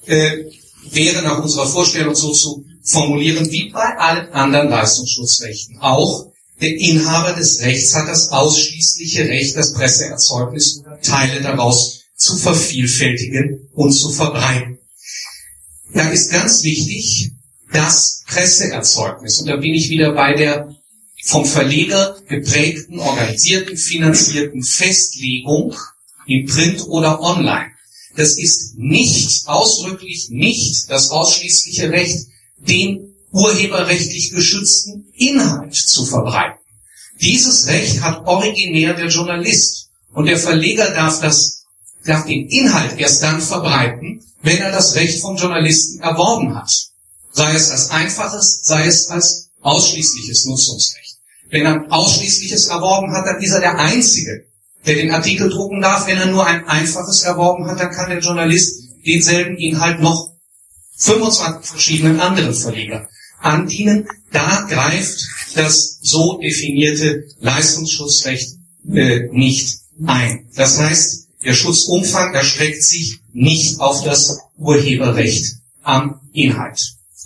wäre nach unserer Vorstellung so zu formulieren wie bei allen anderen Leistungsschutzrechten. Auch der Inhaber des Rechts hat das ausschließliche Recht, das Presseerzeugnis oder Teile daraus zu vervielfältigen und zu verbreiten. Da ist ganz wichtig, das Presseerzeugnis, und da bin ich wieder bei der vom Verleger geprägten, organisierten, finanzierten Festlegung in Print oder online. Das ist nicht, ausdrücklich nicht das ausschließliche Recht, den urheberrechtlich geschützten Inhalt zu verbreiten. Dieses Recht hat originär der Journalist, und der Verleger darf den Inhalt erst dann verbreiten, wenn er das Recht vom Journalisten erworben hat. Sei es als einfaches, sei es als ausschließliches Nutzungsrecht. Wenn er ein ausschließliches erworben hat, dann ist er der Einzige, der den Artikel drucken darf. Wenn er nur ein einfaches erworben hat, dann kann der Journalist denselben Inhalt noch 25 verschiedenen anderen Verlegern andienen. Da greift das so definierte Leistungsschutzrecht nicht ein. Das heißt, der Schutzumfang erstreckt sich nicht auf das Urheberrecht am Inhalt.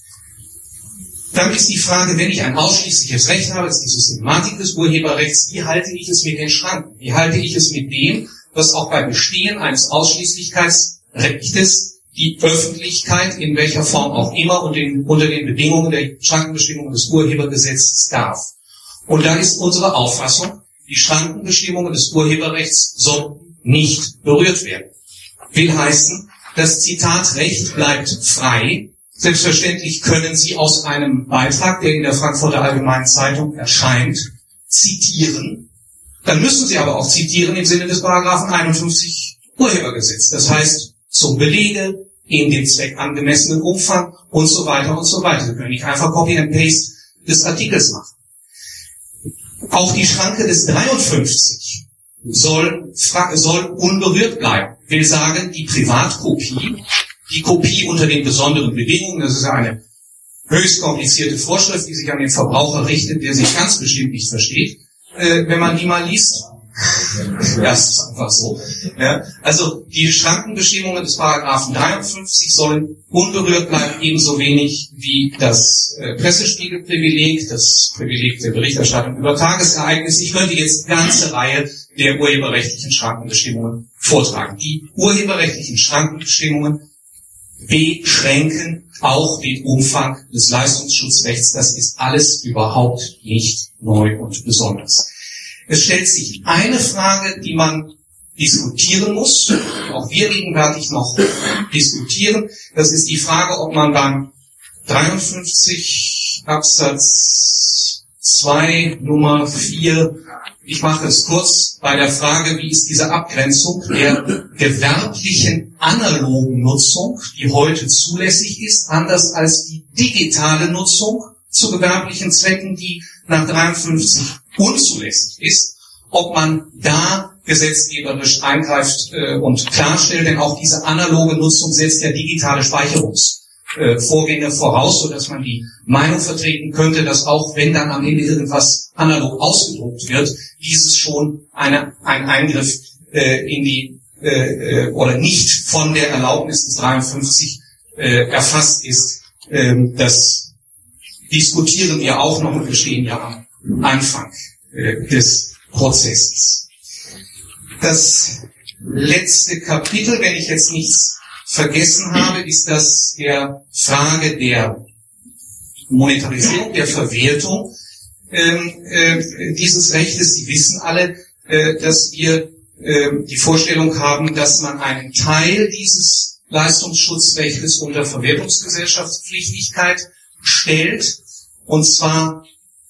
Dann ist die Frage, wenn ich ein ausschließliches Recht habe, ist die Systematik des Urheberrechts, wie halte ich es mit den Schranken? Wie halte ich es mit dem, was auch bei Bestehen eines Ausschließlichkeitsrechtes die Öffentlichkeit in welcher Form auch immer und unter den Bedingungen der Schrankenbestimmungen des Urhebergesetzes darf. Und da ist unsere Auffassung, die Schrankenbestimmungen des Urheberrechts sollten nicht berührt werden. Will heißen, das Zitatrecht bleibt frei. Selbstverständlich können Sie aus einem Beitrag, der in der Frankfurter Allgemeinen Zeitung erscheint, zitieren. Dann müssen Sie aber auch zitieren im Sinne des Paragraphen 51 Urhebergesetz. Das heißt, zum Belege, in dem Zweck angemessenen Umfang und so weiter und so weiter. Sie können nicht einfach Copy and Paste des Artikels machen. Auch die Schranke des 53 soll unberührt bleiben. Will sagen, die Privatkopie, die Kopie unter den besonderen Bedingungen, das ist ja eine höchst komplizierte Vorschrift, die sich an den Verbraucher richtet, der sich ganz bestimmt nicht versteht, wenn man die mal liest. Ja, es ist einfach so. Ja, also die Schrankenbestimmungen des Paragraphen 53 sollen unberührt bleiben, ebenso wenig wie das Pressespiegelprivileg, das Privileg der Berichterstattung über Tagesereignisse. Ich könnte jetzt eine ganze Reihe der urheberrechtlichen Schrankenbestimmungen vortragen. Die urheberrechtlichen Schrankenbestimmungen beschränken auch den Umfang des Leistungsschutzrechts. Das ist alles überhaupt nicht neu und besonders. Es stellt sich eine Frage, die man diskutieren muss, auch wir gegenwärtig noch diskutieren. Das ist die Frage, ob man beim 53 Absatz 2 Nummer 4, ich mache es kurz, bei der Frage, wie ist diese Abgrenzung der gewerblichen analogen Nutzung, die heute zulässig ist, anders als die digitale Nutzung zu gewerblichen Zwecken, die nach 53 unzulässig ist, ob man da gesetzgeberisch eingreift und klarstellt, denn auch diese analoge Nutzung setzt ja digitale Speicherungsvorgänge voraus, sodass man die Meinung vertreten könnte, dass auch wenn dann am Ende irgendwas analog ausgedruckt wird, dieses schon ein Eingriff in die oder nicht von der Erlaubnis des 53 erfasst ist. Das diskutieren wir auch noch und wir stehen ja am Anfang des Prozesses. Das letzte Kapitel, wenn ich jetzt nichts vergessen habe, ist das der Frage der Monetarisierung, der Verwertung dieses Rechtes. Sie wissen alle, dass wir die Vorstellung haben, dass man einen Teil dieses Leistungsschutzrechtes unter Verwertungsgesellschaftspflichtigkeit stellt, und zwar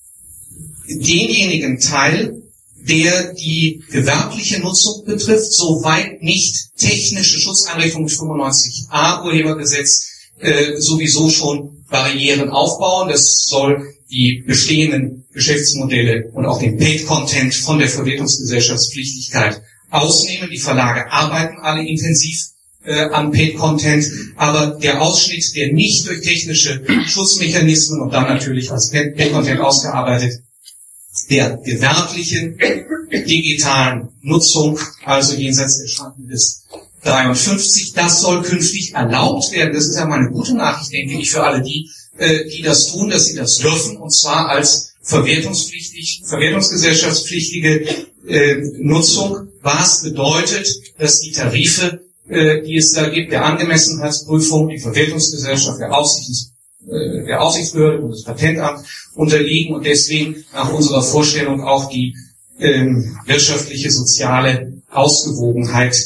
denjenigen Teil, der die gewerbliche Nutzung betrifft, soweit nicht technische Schutzeinrichtungen 95a Urhebergesetz sowieso schon Barrieren aufbauen. Das soll die bestehenden Geschäftsmodelle und auch den Paid-Content von der Verwertungsgesellschaftspflichtigkeit ausnehmen. Die Verlage arbeiten alle intensiv an Paid-Content, aber der Ausschnitt, der nicht durch technische Schutzmechanismen und dann natürlich als Paid-Content ausgearbeitet, der gewerblichen digitalen Nutzung, also jenseits der Schranken des 53, das soll künftig erlaubt werden. Das ist ja mal eine gute Nachricht, denke ich, für alle die, die das tun, dass sie das dürfen, und zwar als verwertungsgesellschaftspflichtige Nutzung, was bedeutet, dass die Tarife, die es da gibt, der Angemessenheitsprüfung, die Verwertungsgesellschaft, der Aufsichtsbehörde und das Patentamt unterliegen und deswegen nach unserer Vorstellung auch die wirtschaftliche, soziale Ausgewogenheit,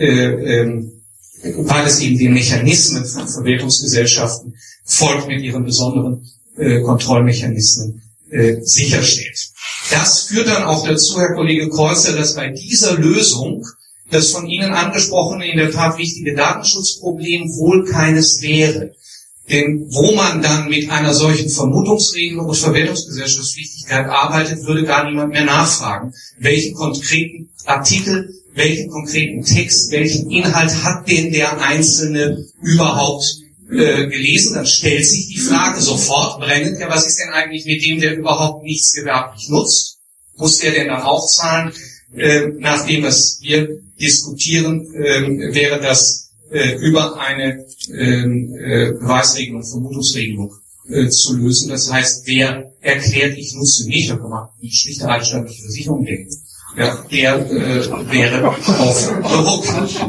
weil es eben den Mechanismen von Verwertungsgesellschaften folgt, mit ihren besonderen Kontrollmechanismen sicherstellt. Das führt dann auch dazu, Herr Kollege Kreuzer, dass bei dieser Lösung das von Ihnen angesprochene, in der Tat wichtige Datenschutzproblem wohl keines wäre. Denn wo man dann mit einer solchen Vermutungsregelung und Verwertungsgesellschaftspflichtigkeit arbeitet, würde gar niemand mehr nachfragen, welchen konkreten Artikel, welchen konkreten Text, welchen Inhalt hat denn der Einzelne überhaupt gelesen. Dann stellt sich die Frage sofort brennend, ja, was ist denn eigentlich mit dem, der überhaupt nichts gewerblich nutzt? Muss der denn dann auch zahlen? Nach dem, was wir diskutieren, wäre das über eine Beweisregelung, Vermutungsregelung zu lösen. Das heißt, wer erklärt, ich nutze nicht, da kann man die schlichte eidesstattliche Versicherung denken. ja, der wäre auf the hook.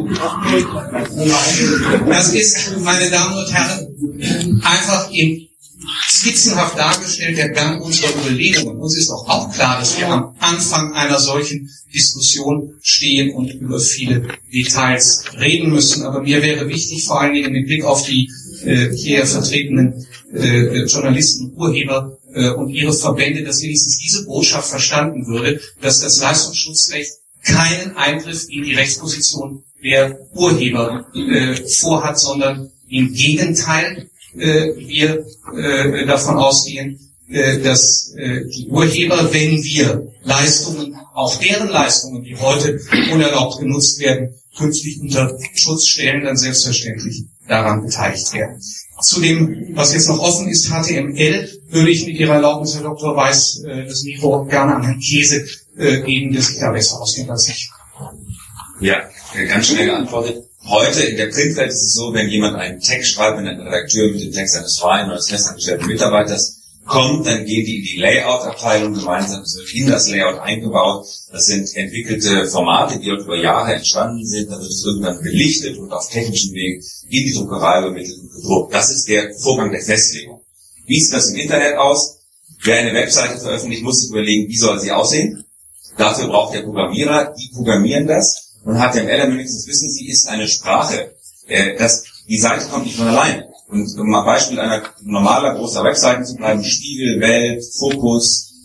Das ist, meine Damen und Herren, einfach in skizzenhaft dargestellt der Gang unserer Überlegungen. Uns ist auch klar, dass wir am Anfang einer solchen Diskussion stehen und über viele Details reden müssen. Aber mir wäre wichtig, vor allen Dingen mit Blick auf die hier vertretenen Journalisten und Urheber und ihre Verbände, dass wenigstens diese Botschaft verstanden würde, dass das Leistungsschutzrecht keinen Eingriff in die Rechtsposition der Urheber vorhat, sondern im Gegenteil wir davon ausgehen, dass die Urheber, wenn wir Leistungen, auch deren Leistungen, die heute unerlaubt genutzt werden, künftig unter Schutz stellen, dann selbstverständlich daran beteiligt werden. Zu dem, was jetzt noch offen ist, HTML, würde ich mit Ihrer Erlaubnis, Herr Dr. Weiß, das Mikro gerne an Herrn Käse geben, der sich da besser auskennt als ich. Ja, ganz schnell geantwortet. Heute in der Printwelt ist es so, wenn jemand einen Text schreibt, wenn ein Redakteur mit dem Text eines freien oder eines festangestellten Mitarbeiters kommt, dann gehen die in die Layout-Abteilung gemeinsam, es wird in das Layout eingebaut. Das sind entwickelte Formate, die dort über Jahre entstanden sind. Dann wird es irgendwann belichtet und auf technischen Wegen in die Druckerei übermittelt und gedruckt. Das ist der Vorgang der Festlegung. Wie sieht das im Internet aus? Wer eine Webseite veröffentlicht, muss sich überlegen, wie soll sie aussehen. Dafür braucht der Programmierer, die programmieren das. Und HTML, wenigstens wissen Sie, ist eine Sprache. Die Seite kommt nicht von alleine. Und um mal Beispiel einer normaler großer Webseiten zu bleiben, Spiegel, Welt, Fokus,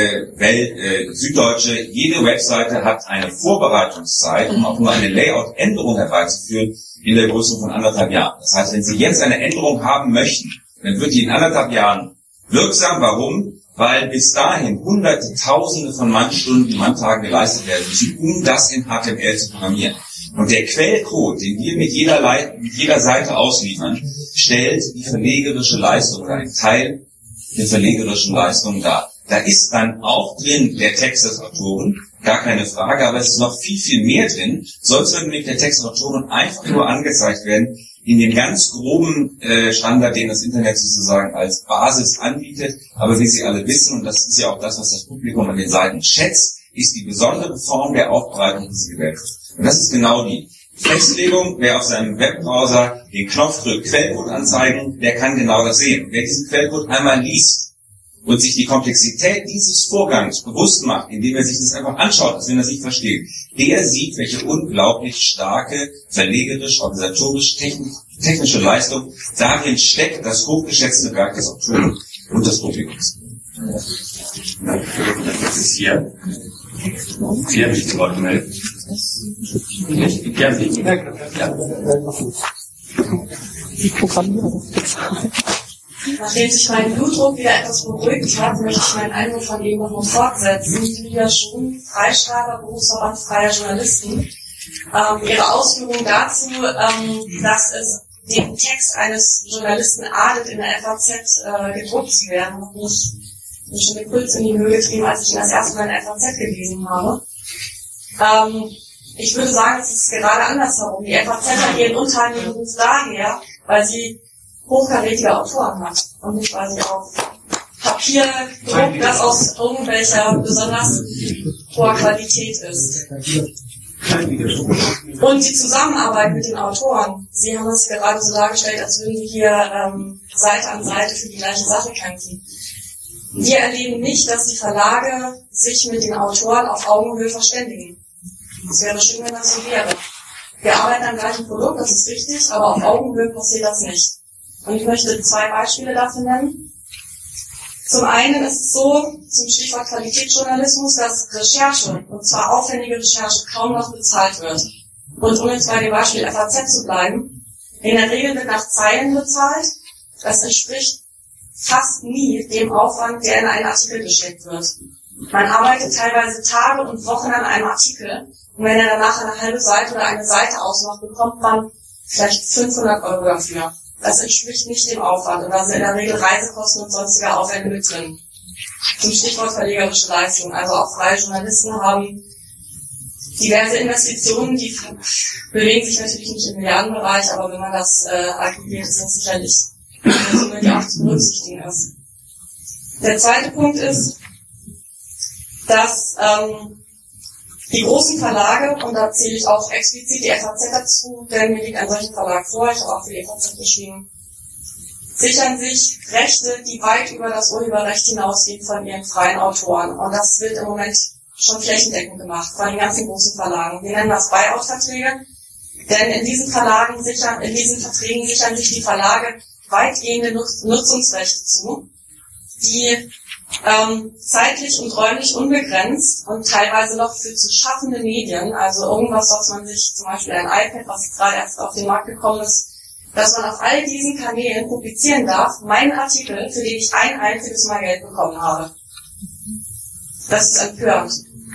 Süddeutsche, jede Webseite hat eine Vorbereitungszeit, um auch nur eine Layout-Änderung herbeizuführen, in der Größe von 1,5 Jahren. Das heißt, wenn Sie jetzt eine Änderung haben möchten, dann wird die in 1,5 Jahren wirksam. Warum? Weil bis dahin Hunderte, Tausende von Mannstunden, Manntagen geleistet werden müssen, um das in HTML zu programmieren. Und der Quellcode, den wir mit jeder Seite ausliefern, stellt die verlegerische Leistung oder einen Teil der verlegerischen Leistung dar. Da ist dann auch drin der Text des Autoren, gar keine Frage, aber es ist noch viel, viel mehr drin. Sonst würde nämlich der Text des Autoren einfach nur angezeigt werden in den ganz groben Standard, den das Internet sozusagen als Basis anbietet. Aber wie Sie alle wissen, und das ist ja auch das, was das Publikum an den Seiten schätzt, ist die besondere Form der Aufbereitung, die sie gewählt wird. Und das ist genau die Festlegung. Wer auf seinem Webbrowser den Knopf drückt, Quellcode anzeigen, der kann genau das sehen. Wer diesen Quellcode einmal liest und sich die Komplexität dieses Vorgangs bewusst macht, indem er sich das einfach anschaut, als wenn er sich versteht, der sieht, welche unglaublich starke, verlegerisch, organisatorisch, technische Leistung darin steckt, das hochgeschätzte Werk des Autoren und des Publikums. Das ist hier. Sie haben sich zu Wort gemeldet. Ja. Die Programmierer bezahlen. Nachdem sich mein Blutdruck wieder etwas beruhigt hat, möchte ich meinen Eindruck von eben noch fortsetzen. Julia Schrum, Freischreiber, Berufsverband freier Journalisten. Ihre Ausführungen dazu, dass es den Text eines Journalisten adelt, in der FAZ gedruckt zu werden, hat mich schon den Puls in die Höhe getrieben, als ich ihn das erste Mal in der FAZ gelesen habe. Ich würde sagen, es ist gerade andersherum. Die FAZ hat ihren unheimlichen Ruf daher, weil sie hochkarätige Autoren hat und nicht, weil sie auf Papier druckt, das aus irgendwelcher besonders hoher Qualität ist. Und die Zusammenarbeit mit den Autoren, Sie haben es gerade so dargestellt, als würden wir hier Seite an Seite für die gleiche Sache kämpfen. Wir erleben nicht, dass die Verlage sich mit den Autoren auf Augenhöhe verständigen. Es wäre schön, wenn das so wäre. Wir arbeiten am gleichen Produkt, das ist richtig, aber auf Augenhöhe passiert das nicht. Und ich möchte 2 Beispiele dafür nennen. Zum einen ist es so, zum Stichwort Qualitätsjournalismus, dass Recherche, und zwar aufwendige Recherche, kaum noch bezahlt wird. Und um jetzt bei dem Beispiel FAZ zu bleiben, in der Regel wird nach Zeilen bezahlt. Das entspricht fast nie dem Aufwand, der in einen Artikel gesteckt wird. Man arbeitet teilweise Tage und Wochen an einem Artikel, und wenn er danach eine halbe Seite oder eine Seite ausmacht, bekommt man vielleicht 500 € dafür. Das entspricht nicht dem Aufwand, und da sind in der Regel Reisekosten und sonstige Aufwände mit drin. Zum Stichwort verlegerische Leistung. Also auch freie Journalisten haben diverse Investitionen, die bewegen sich natürlich nicht im Milliardenbereich, aber wenn man das aggregiert, ist das sicherlich eine Summe, die auch zu berücksichtigen ist. Der zweite Punkt ist, dass Die großen Verlage, und da zähle ich auch explizit die FAZ dazu, denn mir liegt ein solcher Verlag vor, ich habe auch für die FAZ geschrieben, sichern sich Rechte, die weit über das Urheberrecht hinausgehen von ihren freien Autoren. Und das wird im Moment schon flächendeckend gemacht von den ganzen großen Verlagen. Wir nennen das Buyout-Verträge, denn in diesen Verträgen sichern sich die Verlage weitgehende Nutzungsrechte zu, die zeitlich und räumlich unbegrenzt und teilweise noch für zu schaffende Medien, also irgendwas, was man sich, zum Beispiel ein iPad, was gerade erst auf den Markt gekommen ist, dass man auf all diesen Kanälen publizieren darf, meinen Artikel, für den ich ein einziges Mal Geld bekommen habe. Das ist empörend.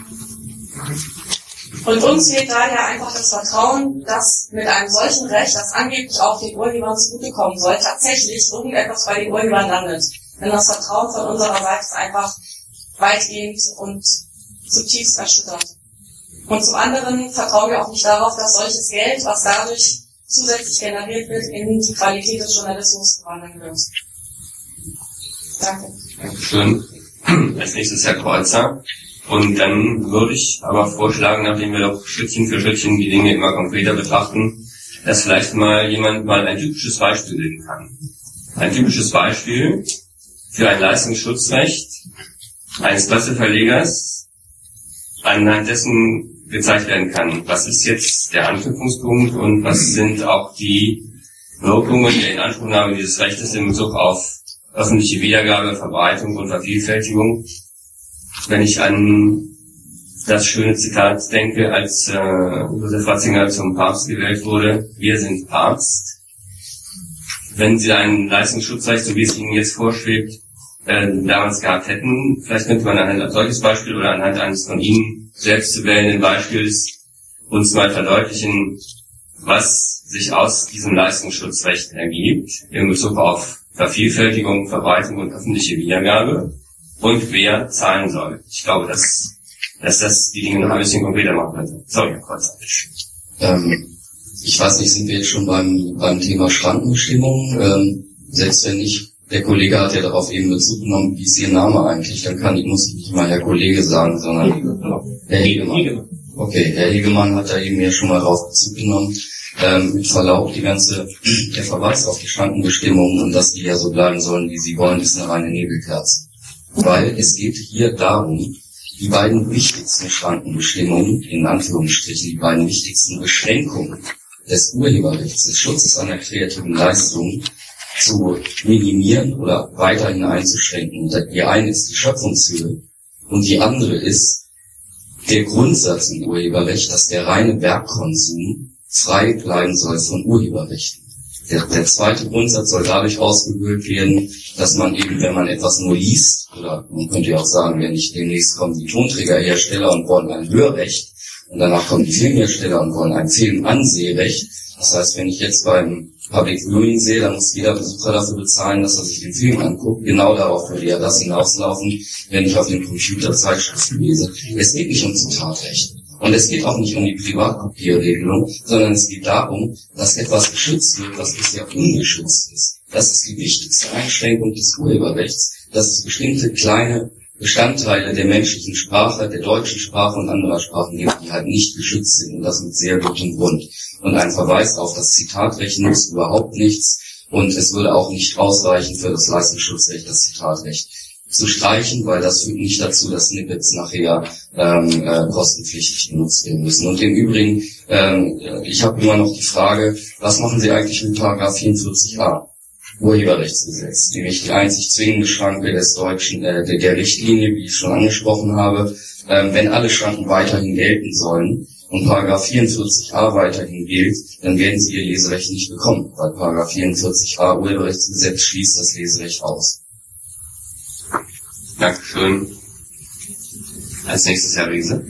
Und uns fehlt daher einfach das Vertrauen, dass mit einem solchen Recht, das angeblich auch den Urhebern zugutekommen soll, tatsächlich irgendetwas bei den Urhebern landet. Denn das Vertrauen von unserer Seite ist einfach weitgehend und zutiefst erschüttert. Und zum anderen vertrauen wir auch nicht darauf, dass solches Geld, was dadurch zusätzlich generiert wird, in die Qualität des Journalismus verwandeln wird. Danke. Dankeschön. Als nächstes Herr Kreuzer. Und dann würde ich aber vorschlagen, nachdem wir doch Schrittchen für Schrittchen die Dinge immer konkreter betrachten, dass vielleicht mal jemand mal ein typisches Beispiel nennen kann. Ein typisches Beispiel für ein Leistungsschutzrecht eines Presseverlegers, anhand dessen gezeigt werden kann, was ist jetzt der Anknüpfungspunkt und was sind auch die Wirkungen der Inanspruchnahme dieses Rechtes in Bezug auf öffentliche Wiedergabe, Verbreitung und Vervielfältigung. Wenn ich an das schöne Zitat denke, als Josef Ratzinger zum Papst gewählt wurde, wir sind Papst. Wenn Sie ein Leistungsschutzrecht, so wie es Ihnen jetzt vorschwebt, damals gehabt hätten, vielleicht könnte man anhand eines solches Beispiel oder anhand eines von Ihnen selbst zu wählenden Beispiels uns mal verdeutlichen, was sich aus diesem Leistungsschutzrecht ergibt in Bezug auf Vervielfältigung, Verbreitung und öffentliche Wiedergabe und wer zahlen soll. Ich glaube, dass das die Dinge noch ein bisschen konkreter machen könnte. Sorry, Herr Kreuzer. Ich weiß nicht, sind wir jetzt schon beim Thema Schrankenbestimmungen? Selbst wenn nicht, der Kollege hat ja darauf eben Bezug genommen, wie ist Ihr Name eigentlich? Dann muss ich nicht mal Herr Kollege sagen, sondern Herr Hegemann. Okay, Herr Hegemann hat da eben ja schon mal darauf Bezug genommen. Mit Verlaub, der Verweis auf die Schrankenbestimmungen und dass die ja so bleiben sollen, wie sie wollen, ist eine reine Nebelkerze. Weil es geht hier darum, die beiden wichtigsten Schrankenbestimmungen, in Anführungsstrichen, die beiden wichtigsten Beschränkungen des Urheberrechts, des Schutzes an der kreativen Leistung zu minimieren oder weiterhin einzuschränken. Die eine ist die Schöpfungshöhe und die andere ist der Grundsatz im Urheberrecht, dass der reine Werkkonsum frei bleiben soll von Urheberrechten. Der zweite Grundsatz soll dadurch ausgehöhlt werden, dass man eben, wenn man etwas nur liest, oder man könnte ja auch sagen, wenn nicht demnächst kommen die Tonträgerhersteller und wollen ein Hörrecht, und danach kommen die Filmhersteller und wollen ein Filmansehrecht. Das heißt, wenn ich jetzt beim Public Viewing sehe, dann muss jeder Besucher dafür bezahlen, dass er sich den Film anguckt. Genau darauf würde ja das hinauslaufen, wenn ich auf dem Computer Zeitschriften lese. Es geht nicht um Zitatrecht. Und es geht auch nicht um die Privatkopierregelung, sondern es geht darum, dass etwas geschützt wird, was bisher ungeschützt ist. Das ist die wichtigste Einschränkung des Urheberrechts, dass es bestimmte kleine Bestandteile der menschlichen Sprache, der deutschen Sprache und anderer Sprachen gibt, die halt nicht geschützt sind, und das mit sehr gutem Grund. Und ein Verweis auf das Zitatrecht nutzt überhaupt nichts, und es würde auch nicht ausreichen für das Leistungsschutzrecht, das Zitatrecht zu streichen, weil das führt nicht dazu, dass Snippets nachher kostenpflichtig genutzt werden müssen. Und im Übrigen, ich habe immer noch die Frage, was machen Sie eigentlich mit Paragraph 44a? Urheberrechtsgesetz, die einzig zwingende Schranke des deutschen, der Richtlinie, wie ich schon angesprochen habe. Wenn alle Schranken weiterhin gelten sollen und Paragraph 44a weiterhin gilt, dann werden Sie Ihr Leserecht nicht bekommen, weil Paragraph 44a Urheberrechtsgesetz schließt das Leserecht aus. Dankeschön. Als nächstes Herr Riese.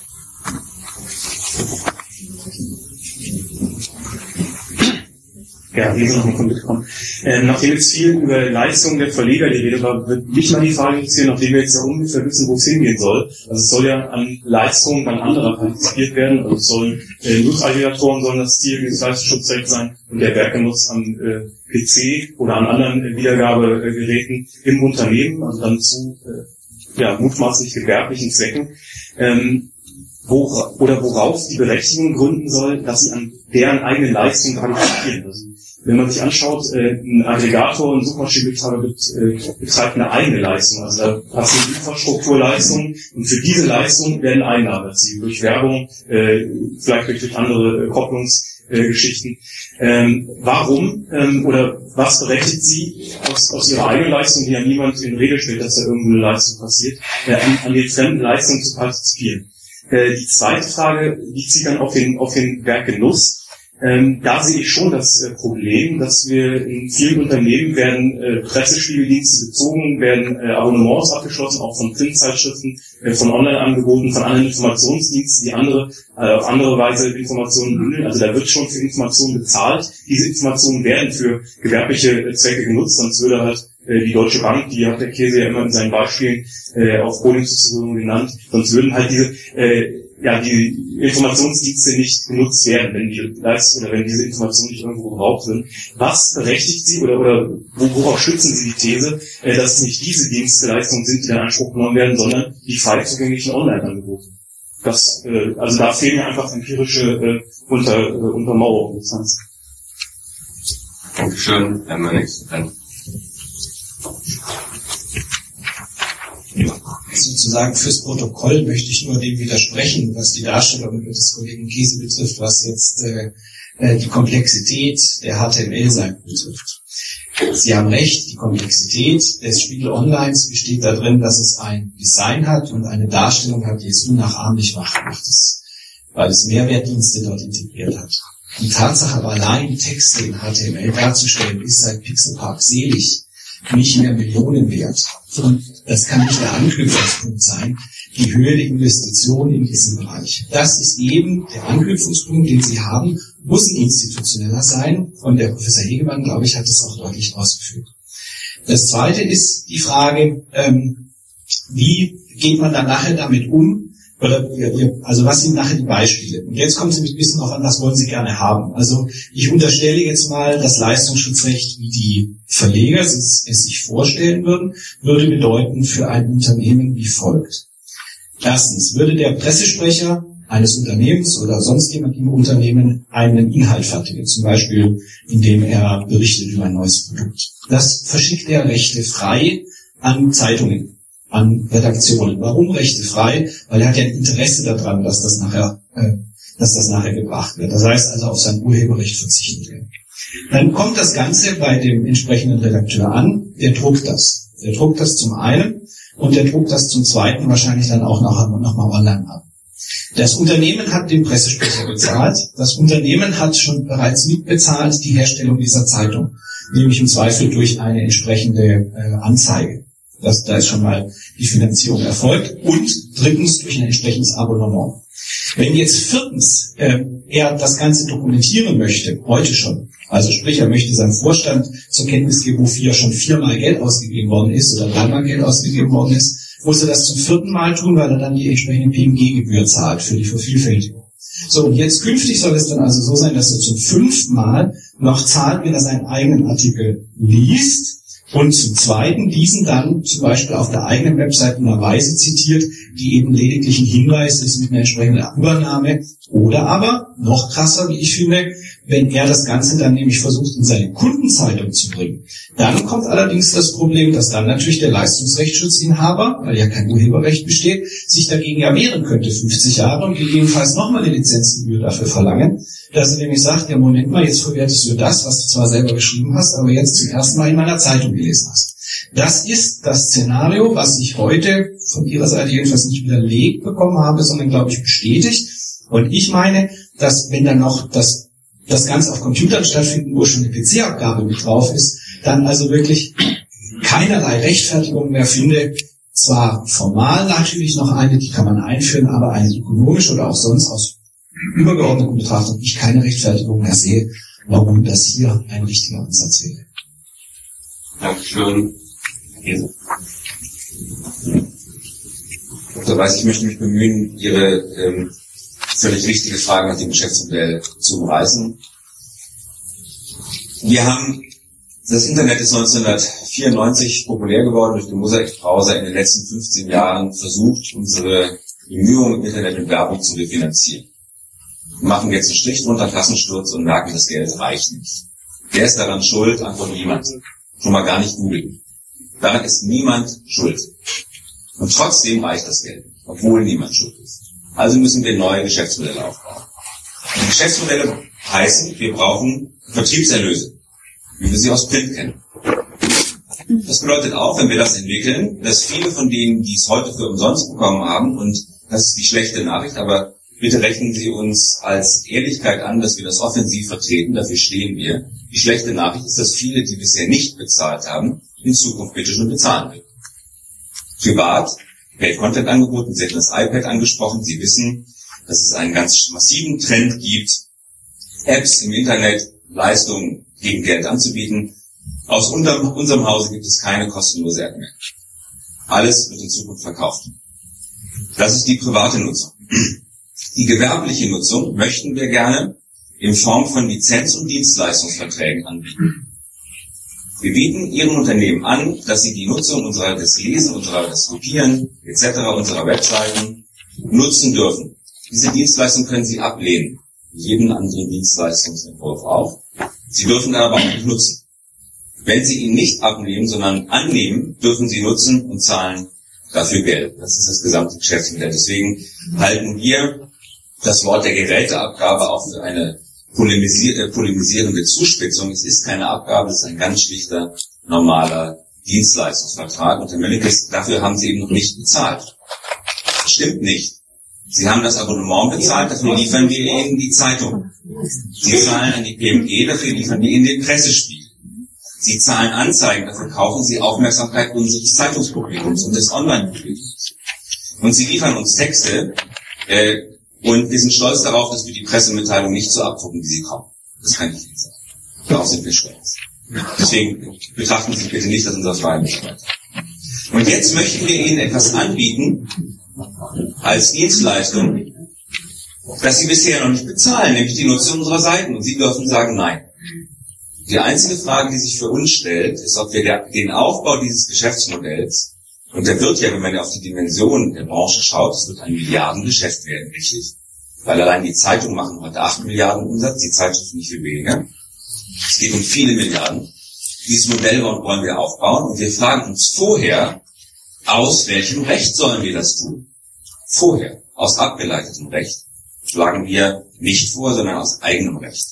Ja, hier noch mal mitkommen. Nachdem jetzt viel über Leistungen der Verleger die Rede war, wird mich mal die Frage interessieren, nachdem wir jetzt ja ungefähr wissen, wo es hingehen soll. Also es soll ja an Leistungen an anderer partizipiert werden, also es sollen Nutzaggregatoren sollen das Ziel dieses Leistungsschutzrechts sein und der Werkenutz am PC oder an anderen Wiedergabegeräten im Unternehmen, also dann zu mutmaßlich gewerblichen Zwecken. worauf die Berechtigung gründen soll, dass sie an deren eigenen Leistungen partizipieren müssen. Wenn man sich anschaut, ein Aggregator, ein Suchmaschinenbetreiber betreibt eine eigene Leistung, also da passieren Infrastrukturleistungen und für diese Leistungen werden Einnahmen erzielt, durch Werbung, vielleicht durch andere Kopplungsgeschichten. Warum oder was berechtigt Sie aus Ihrer eigenen Leistung, die ja niemand in Rede stellt, dass da irgendeine Leistung passiert, an den fremden Leistungen zu partizipieren? Die zweite Frage bezieht dann auf den Werkgenuss. Da sehe ich schon das Problem, dass wir in vielen Unternehmen werden Pressespiegeldienste bezogen, werden Abonnements abgeschlossen, auch von Printzeitschriften, von Online-Angeboten, von anderen Informationsdiensten, die auf andere Weise Informationen bündeln. Also da wird schon für Informationen bezahlt. Diese Informationen werden für gewerbliche Zwecke genutzt, sonst würde halt die Deutsche Bank, die hat der Käse ja immer in seinen Beispielen auf Holdingssituationen genannt, sonst würden halt die Informationsdienste nicht genutzt werden, wenn diese Informationen nicht irgendwo gebraucht sind. Was berechtigt Sie oder worauf stützen Sie die These, dass es nicht diese Dienstleistungen sind, die in Anspruch genommen werden, sondern die frei zugänglichen Online-Angebote? Also da fehlen ja einfach empirische Untermauerungen. Dankeschön, Herr Mönix. Sozusagen fürs Protokoll möchte ich nur dem widersprechen, was die Darstellung des Kollegen Käse betrifft, was jetzt die Komplexität der HTML-Seiten betrifft. Sie haben recht, die Komplexität des Spiegel Onlines besteht darin, dass es ein Design hat und eine Darstellung hat, die es unnachahmlich macht, weil es Mehrwertdienste dort integriert hat. Die Tatsache aber allein, Texte in HTML darzustellen, ist seit Pixelpark selig nicht mehr Millionen wert. Und das kann nicht der Anknüpfungspunkt sein, die Höhe der Investition in diesem Bereich. Das ist eben der Anknüpfungspunkt, den Sie haben, muss ein institutioneller sein. Und der Professor Hegemann, glaube ich, hat es auch deutlich ausgeführt. Das Zweite ist die Frage, wie geht man dann nachher damit um? Also was sind nachher die Beispiele? Und jetzt kommt es ein bisschen darauf an, was wollen Sie gerne haben. Also ich unterstelle jetzt mal, das Leistungsschutzrecht, wie die Verleger es sich vorstellen würden, würde bedeuten für ein Unternehmen wie folgt. Erstens, würde der Pressesprecher eines Unternehmens oder sonst jemand im Unternehmen einen Inhalt fertigen, zum Beispiel indem er berichtet über ein neues Produkt. Das verschickt er rechtefrei an Zeitungen, an Redaktionen. Warum rechtefrei? Weil er hat ja ein Interesse daran, dass das nachher gebracht wird. Das heißt also, auf sein Urheberrecht verzichten will. Dann kommt das Ganze bei dem entsprechenden Redakteur an, der druckt das. Der druckt das zum einen und der druckt das zum zweiten wahrscheinlich dann auch noch mal online ab. Das Unternehmen hat den Pressesprecher bezahlt. Das Unternehmen hat schon bereits mitbezahlt die Herstellung dieser Zeitung, nämlich im Zweifel durch eine entsprechende Anzeige. Da ist schon mal die Finanzierung erfolgt. Und drittens durch ein entsprechendes Abonnement. Wenn jetzt viertens er das Ganze dokumentieren möchte, heute schon, also sprich, er möchte seinem Vorstand zur Kenntnis geben, wofür schon 4-mal Geld ausgegeben worden ist oder 3-mal Geld ausgegeben worden ist, muss er das zum 4. Mal tun, weil er dann die entsprechende PMG-Gebühr zahlt für die Vervielfältigung. So, und jetzt künftig soll es dann also so sein, dass er zum 5. Mal noch zahlt, wenn er seinen eigenen Artikel liest, und zum Zweiten diesen dann zum Beispiel auf der eigenen Website in einer Weise zitiert, die eben lediglich ein Hinweis ist mit einer entsprechenden Übernahme. Oder aber, noch krasser, wie ich finde, wenn er das Ganze dann nämlich versucht, in seine Kundenzeitung zu bringen. Dann kommt allerdings das Problem, dass dann natürlich der Leistungsrechtssschutzinhaber, weil ja kein Urheberrecht besteht, sich dagegen ja wehren könnte, 50 Jahre und gegebenenfalls nochmal eine Lizenzgebühr dafür verlangen, dass er nämlich sagt, ja Moment mal, jetzt verwertest du das, was du zwar selber geschrieben hast, aber jetzt zum ersten Mal in meiner Zeitung gelesen hast. Das ist das Szenario, was ich heute von Ihrer Seite jedenfalls nicht widerlegt bekommen habe, sondern, glaube ich, bestätigt. Und ich meine, dass wenn dann noch das Ganze auf Computern stattfindet, wo schon eine PC-Abgabe mit drauf ist, dann also wirklich keinerlei Rechtfertigung mehr finde. Zwar formal natürlich noch eine, die kann man einführen, aber eine ökonomische oder auch sonst aus übergeordneten Betrachtung ich keine Rechtfertigung mehr sehe, warum das hier ein richtiger Ansatz wäre. Dankeschön. Dr. Weiß, ich möchte mich bemühen, Ihre völlig richtige Frage nach dem Geschäftsmodell zu umreißen. Das Internet ist 1994 populär geworden durch den Mosaic-Browser, in den letzten 15 Jahren versucht, unsere Bemühungen im Internet mit Werbung zu refinanzieren. Wir machen jetzt einen Strich drunter, Kassensturz und merken, das Geld reicht nicht. Wer ist daran schuld? Antwort niemand. Schon mal gar nicht googeln. Daran ist niemand schuld. Und trotzdem reicht das Geld, obwohl niemand schuld ist. Also müssen wir neue Geschäftsmodelle aufbauen. Die Geschäftsmodelle heißen, wir brauchen Vertriebserlöse, wie wir sie aus Print kennen. Das bedeutet auch, wenn wir das entwickeln, dass viele von denen, die es heute für umsonst bekommen haben, und das ist die schlechte Nachricht, aber bitte rechnen Sie uns als Ehrlichkeit an, dass wir das offensiv vertreten, dafür stehen wir. Die schlechte Nachricht ist, dass viele, die bisher nicht bezahlt haben, in Zukunft bitte schon bezahlen werden. Privat, Paid-Content angeboten, Sie hatten das iPad angesprochen, Sie wissen, dass es einen ganz massiven Trend gibt, Apps im Internet, Leistungen gegen Geld anzubieten. Aus unserem Hause gibt es keine kostenlose App mehr. Alles wird in Zukunft verkauft. Das ist die private Nutzung. Die gewerbliche Nutzung möchten wir gerne in Form von Lizenz- und Dienstleistungsverträgen anbieten. Wir bieten Ihren Unternehmen an, dass sie die Nutzung des Lesen, das Kopieren etc. unserer Webseiten nutzen dürfen. Diese Dienstleistung können Sie ablehnen, wie jeden anderen Dienstleistungsentwurf auch. Sie dürfen dann aber auch nicht nutzen. Wenn Sie ihn nicht ablehnen, sondern annehmen, dürfen Sie nutzen und zahlen dafür Geld. Das ist das gesamte Geschäftsmodell. Deswegen halten wir das Wort der Geräteabgabe auch für eine polemisierende Zuspitzung. Es ist keine Abgabe, es ist ein ganz schlichter, normaler Dienstleistungsvertrag. Und Herr Möllikes, dafür haben Sie eben noch nicht bezahlt. Das stimmt nicht. Sie haben das Abonnement bezahlt, dafür liefern wir Ihnen die Zeitung. Sie zahlen an die PMG, dafür liefern wir Ihnen den Pressespiegel. Sie zahlen Anzeigen, dafür kaufen Sie Aufmerksamkeit unseres Zeitungspublikums und des Online-Publikums. Und Sie liefern uns Texte, und wir sind stolz darauf, dass wir die Pressemitteilung nicht so abdrucken, wie sie kommen. Das kann ich Ihnen sagen. Darauf sind wir stolz. Deswegen betrachten Sie bitte nicht als unser freier Mitarbeiter. Und jetzt möchten wir Ihnen etwas anbieten, als Dienstleistung, das Sie bisher noch nicht bezahlen, nämlich die Nutzung unserer Seiten. Und Sie dürfen sagen, nein. Die einzige Frage, die sich für uns stellt, ist, ob wir den Aufbau dieses Geschäftsmodells, und der wird ja, wenn man auf die Dimension der Branche schaut, es wird ein Milliardengeschäft werden, richtig? Weil allein die Zeitungen machen heute 8 Milliarden Umsatz, die Zeitschriften nicht viel weniger. Es geht um viele Milliarden. Dieses Modell wollen wir aufbauen und wir fragen uns vorher, aus welchem Recht sollen wir das tun? Vorher, aus abgeleitetem Recht, schlagen wir nicht vor, sondern aus eigenem Recht.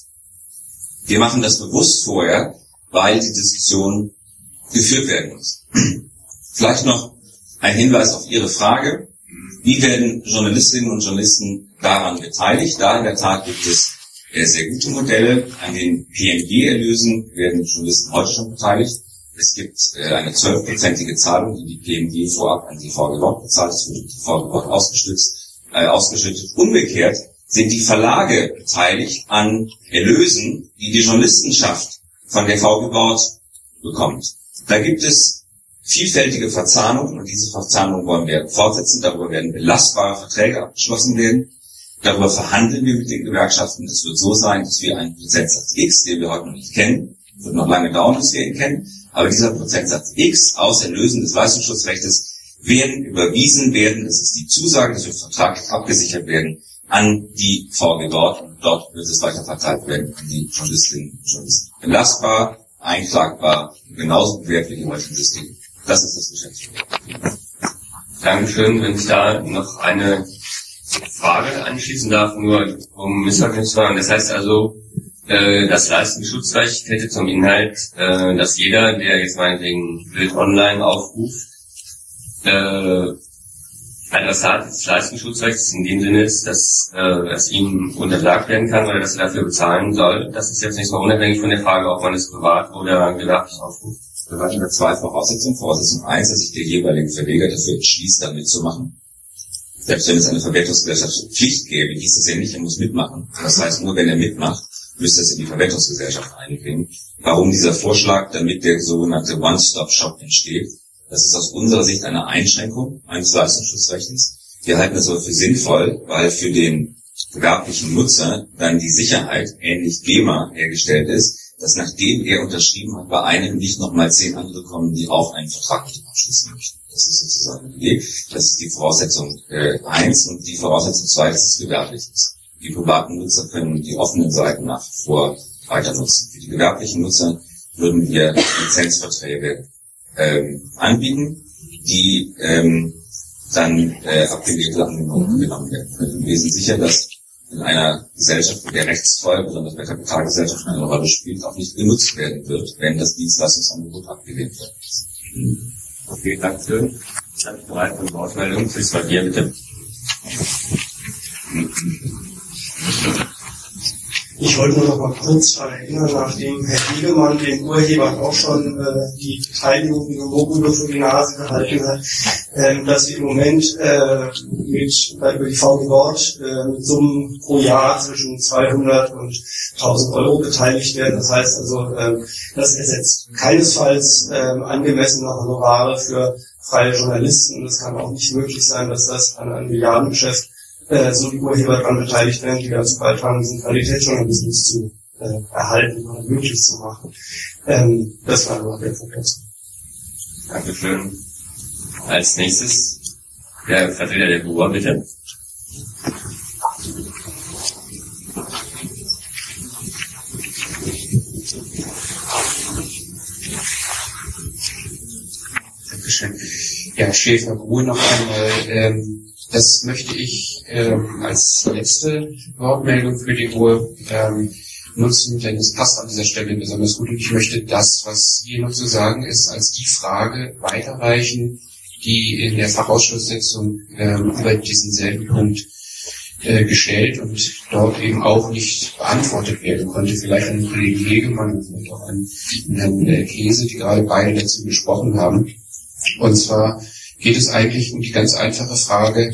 Wir machen das bewusst vorher, weil die Diskussion geführt werden muss. Vielleicht noch ein Hinweis auf Ihre Frage. Wie werden Journalistinnen und Journalisten daran beteiligt? Da in der Tat gibt es sehr gute Modelle. An den PMG-Erlösen werden Journalisten heute schon beteiligt. Es gibt eine 12%ige Zahlung, die die PMG vorab an die VG bezahlt. Das wird die VG ausgeschüttet. Umgekehrt sind die Verlage beteiligt an Erlösen, die die Journalistenschaft von der VG bekommt. Da gibt es vielfältige Verzahnungen und diese Verzahnungen wollen wir fortsetzen. Darüber werden belastbare Verträge abgeschlossen werden. Darüber verhandeln wir mit den Gewerkschaften. Es wird so sein, dass wir einen Prozentsatz X, den wir heute noch nicht kennen, wird noch lange dauern, bis wir ihn kennen, aber dieser Prozentsatz X aus Erlösen des Leistungsschutzrechtes werden überwiesen werden. Das ist die Zusage, das wird vertraglich abgesichert werden an die VG dort und dort wird es weiter verteilt werden an die Journalistinnen und Journalisten. Belastbar, einklagbar, genauso bewährt wie die heutigen Systeme. Das ist das Geschäftsmodell. Dankeschön. Wenn ich da noch eine Frage anschließen darf, nur um Missverständnis zu machen. Das heißt also, das Leistungsschutzrecht hätte zum Inhalt, dass jeder, der jetzt meinetwegen Bild online aufruft, Adressat des Leistungsschutzrechts in dem Sinne ist, dass es ihm untersagt werden kann oder dass er dafür bezahlen soll. Das ist jetzt nicht mal unabhängig von der Frage, ob man es privat oder gewerblich aufruft. Wir hatten da zwei Voraussetzungen. Voraussetzung 1, dass sich der jeweilige Verleger dafür entschließt, da mitzumachen. Selbst wenn es eine Verwertungsgesellschaft Pflicht gäbe, hieß es ja nicht, er muss mitmachen. Das heißt, nur wenn er mitmacht, müsste es in die Verwertungsgesellschaft einbringen. Warum dieser Vorschlag, damit der sogenannte One-Stop-Shop entsteht? Das ist aus unserer Sicht eine Einschränkung eines Leistungsschutzrechts. Wir halten das aber für sinnvoll, weil für den gewerblichen Nutzer dann die Sicherheit, ähnlich GEMA, hergestellt ist, dass nachdem er unterschrieben hat, bei einem nicht nochmal 10 andere kommen, die auch einen Vertrag mit ihm abschließen möchten. Das ist sozusagen die Idee. Das ist die Voraussetzung 1 und die Voraussetzung 2, dass es gewerblich ist. Die privaten Nutzer können die offenen Seiten nach wie vor weiter nutzen. Für die gewerblichen Nutzer würden wir Lizenzverträge anbieten, die dann abgelegte Anwendungen genommen werden können. Wir sind sicher, dass in einer Gesellschaft, wo der Rechtsfall, besonders bei Kapitalgesellschaften, eine Rolle spielt, auch nicht genutzt werden wird, wenn das Dienstleistungsangebot abgelehnt wird. Okay, danke. Ich habe bereit für Wortmeldung. Bis bei dir, bitte. Ich wollte nur noch mal kurz daran erinnern, nachdem Herr Hegemann den Urhebern auch schon die Beteiligung in der Mogelung vor die Nase gehalten hat, dass wir im Moment über die VG Nord mit Summen pro Jahr zwischen 200 und 1000 Euro beteiligt werden. Das heißt also, das ersetzt keinesfalls angemessene Honorare für freie Journalisten. Es kann auch nicht möglich sein, dass das an einem Milliardengeschäft so die Urheber daran beteiligt werden, die dazu beitragen, diesen Qualitätsjournalismus zu erhalten oder möglich zu machen. Das war nur der Fokus. Dankeschön. Als nächstes der Vertreter der BUA, bitte. Dankeschön. Ja, Schäfer, Ruhe noch einmal. Das möchte ich als letzte Wortmeldung für die Ruhe nutzen, denn es passt an dieser Stelle besonders gut. Und ich möchte das, was hier noch zu sagen ist, als die Frage weiterreichen, die in der Fachausschusssitzung über diesen selben Punkt gestellt und dort eben auch nicht beantwortet werden konnte. Vielleicht an den Kollegen Hegemann und vielleicht auch an Herrn Käse, die gerade beide dazu gesprochen haben. Und zwar geht es eigentlich um die ganz einfache Frage,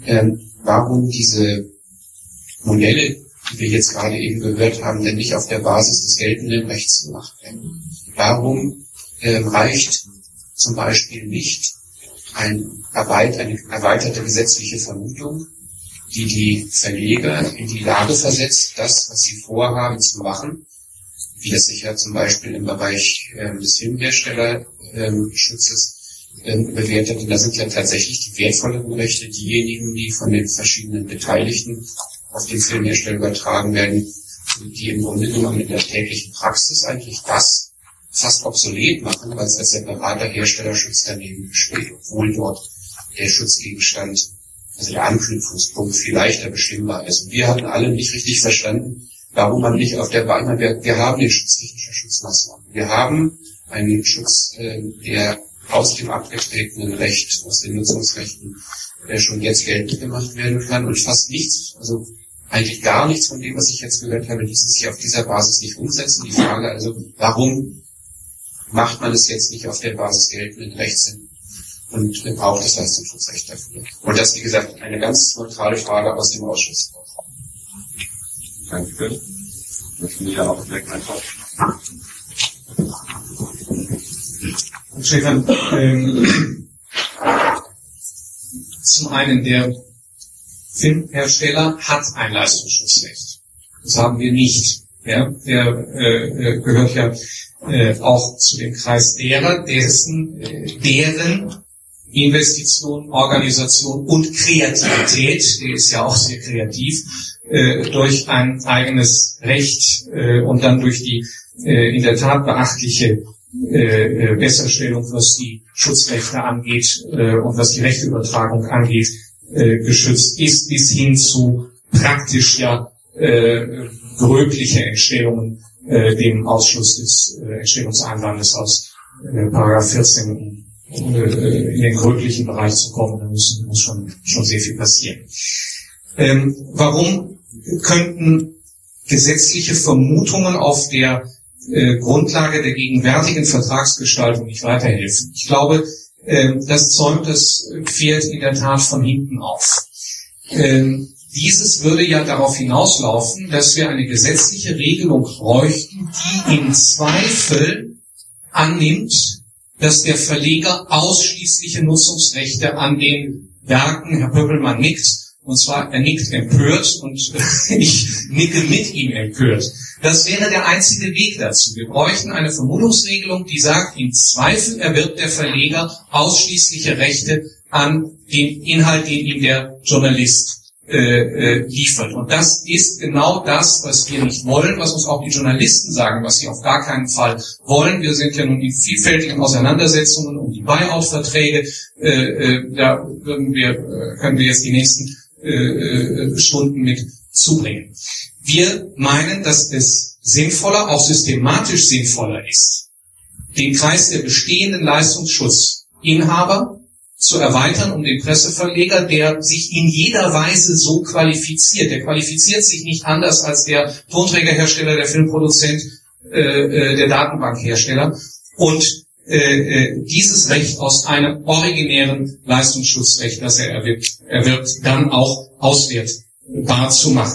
warum diese Modelle, die wir jetzt gerade eben gehört haben, denn nicht auf der Basis des geltenden Rechts gemacht werden. Warum reicht zum Beispiel nicht eine erweiterte gesetzliche Vermutung, die die Verleger in die Lage versetzt, das, was sie vorhaben zu machen, wie das sich ja zum Beispiel im Bereich des Filmherstellerschutzes bewährt hat. Und da sind ja tatsächlich die wertvolleren Rechte diejenigen, die von den verschiedenen Beteiligten auf den Filmhersteller übertragen werden, die im Grunde genommen in der täglichen Praxis eigentlich das fast obsolet machen, weil es als separater Herstellerschutz daneben besteht, obwohl dort der Schutzgegenstand, also der Anknüpfungspunkt viel leichter bestimmbar ist. Und wir hatten alle nicht richtig verstanden, warum man nicht auf der Bahn, wir haben den Schutz technischer Schutzmaßnahmen. Wir haben einen Schutz, der aus dem abgetretenen Recht, aus den Nutzungsrechten, schon jetzt geltend gemacht werden kann und fast nichts, also eigentlich gar nichts von dem, was ich jetzt gehört habe, ließ sich auf dieser Basis nicht umsetzen. Die Frage also, warum macht man es jetzt nicht auf der Basis geltenden Rechts und braucht das Leistungsschutzrecht dafür? Und das, wie gesagt, eine ganz neutrale Frage aus dem Ausschuss. Danke. Möchten wir auch direkt antworten? Stefan, zum einen, der Filmhersteller hat ein Leistungsschutzrecht. Das haben wir nicht. Ja, der gehört ja auch zu dem Kreis derer, deren Investition, Organisation und Kreativität, der ist ja auch sehr kreativ, durch ein eigenes Recht und dann durch die in der Tat beachtliche Besserstellung, was die Schutzrechte angeht und was die Rechteübertragung angeht, geschützt ist, bis hin zu praktisch ja gröbliche Entstellungen, dem Ausschluss des Entstellungseinwandes aus Paragraph 14 in den gröblichen Bereich zu kommen. Da muss schon sehr viel passieren. Warum könnten gesetzliche Vermutungen auf der Grundlage der gegenwärtigen Vertragsgestaltung nicht weiterhelfen? Ich glaube, das zäumt das Pferd in der Tat von hinten auf. Dieses würde ja darauf hinauslaufen, dass wir eine gesetzliche Regelung bräuchten, die im Zweifel annimmt, dass der Verleger ausschließliche Nutzungsrechte an den Werken, Herr Pöppelmann nickt, Und zwar, er nickt empört und ich nicke mit ihm empört. Das wäre der einzige Weg dazu. Wir bräuchten eine Vermummungsregelung, die sagt, im Zweifel erwirbt der Verleger ausschließliche Rechte an den Inhalt, den ihm der Journalist liefert. Und das ist genau das, was wir nicht wollen, was uns auch die Journalisten sagen, was sie auf gar keinen Fall wollen. Wir sind ja nun in vielfältigen Auseinandersetzungen um die Buyout-Verträge. Da können wir jetzt die nächsten Stunden mit zubringen. Wir meinen, dass es sinnvoller, auch systematisch sinnvoller ist, den Kreis der bestehenden Leistungsschutzinhaber zu erweitern um den Presseverleger, der sich in jeder Weise so qualifiziert. Der qualifiziert sich nicht anders als der Tonträgerhersteller, der Filmproduzent, der Datenbankhersteller. Und dieses Recht aus einem originären Leistungsschutzrecht, das er erwirbt, dann auch auswertbar zu machen.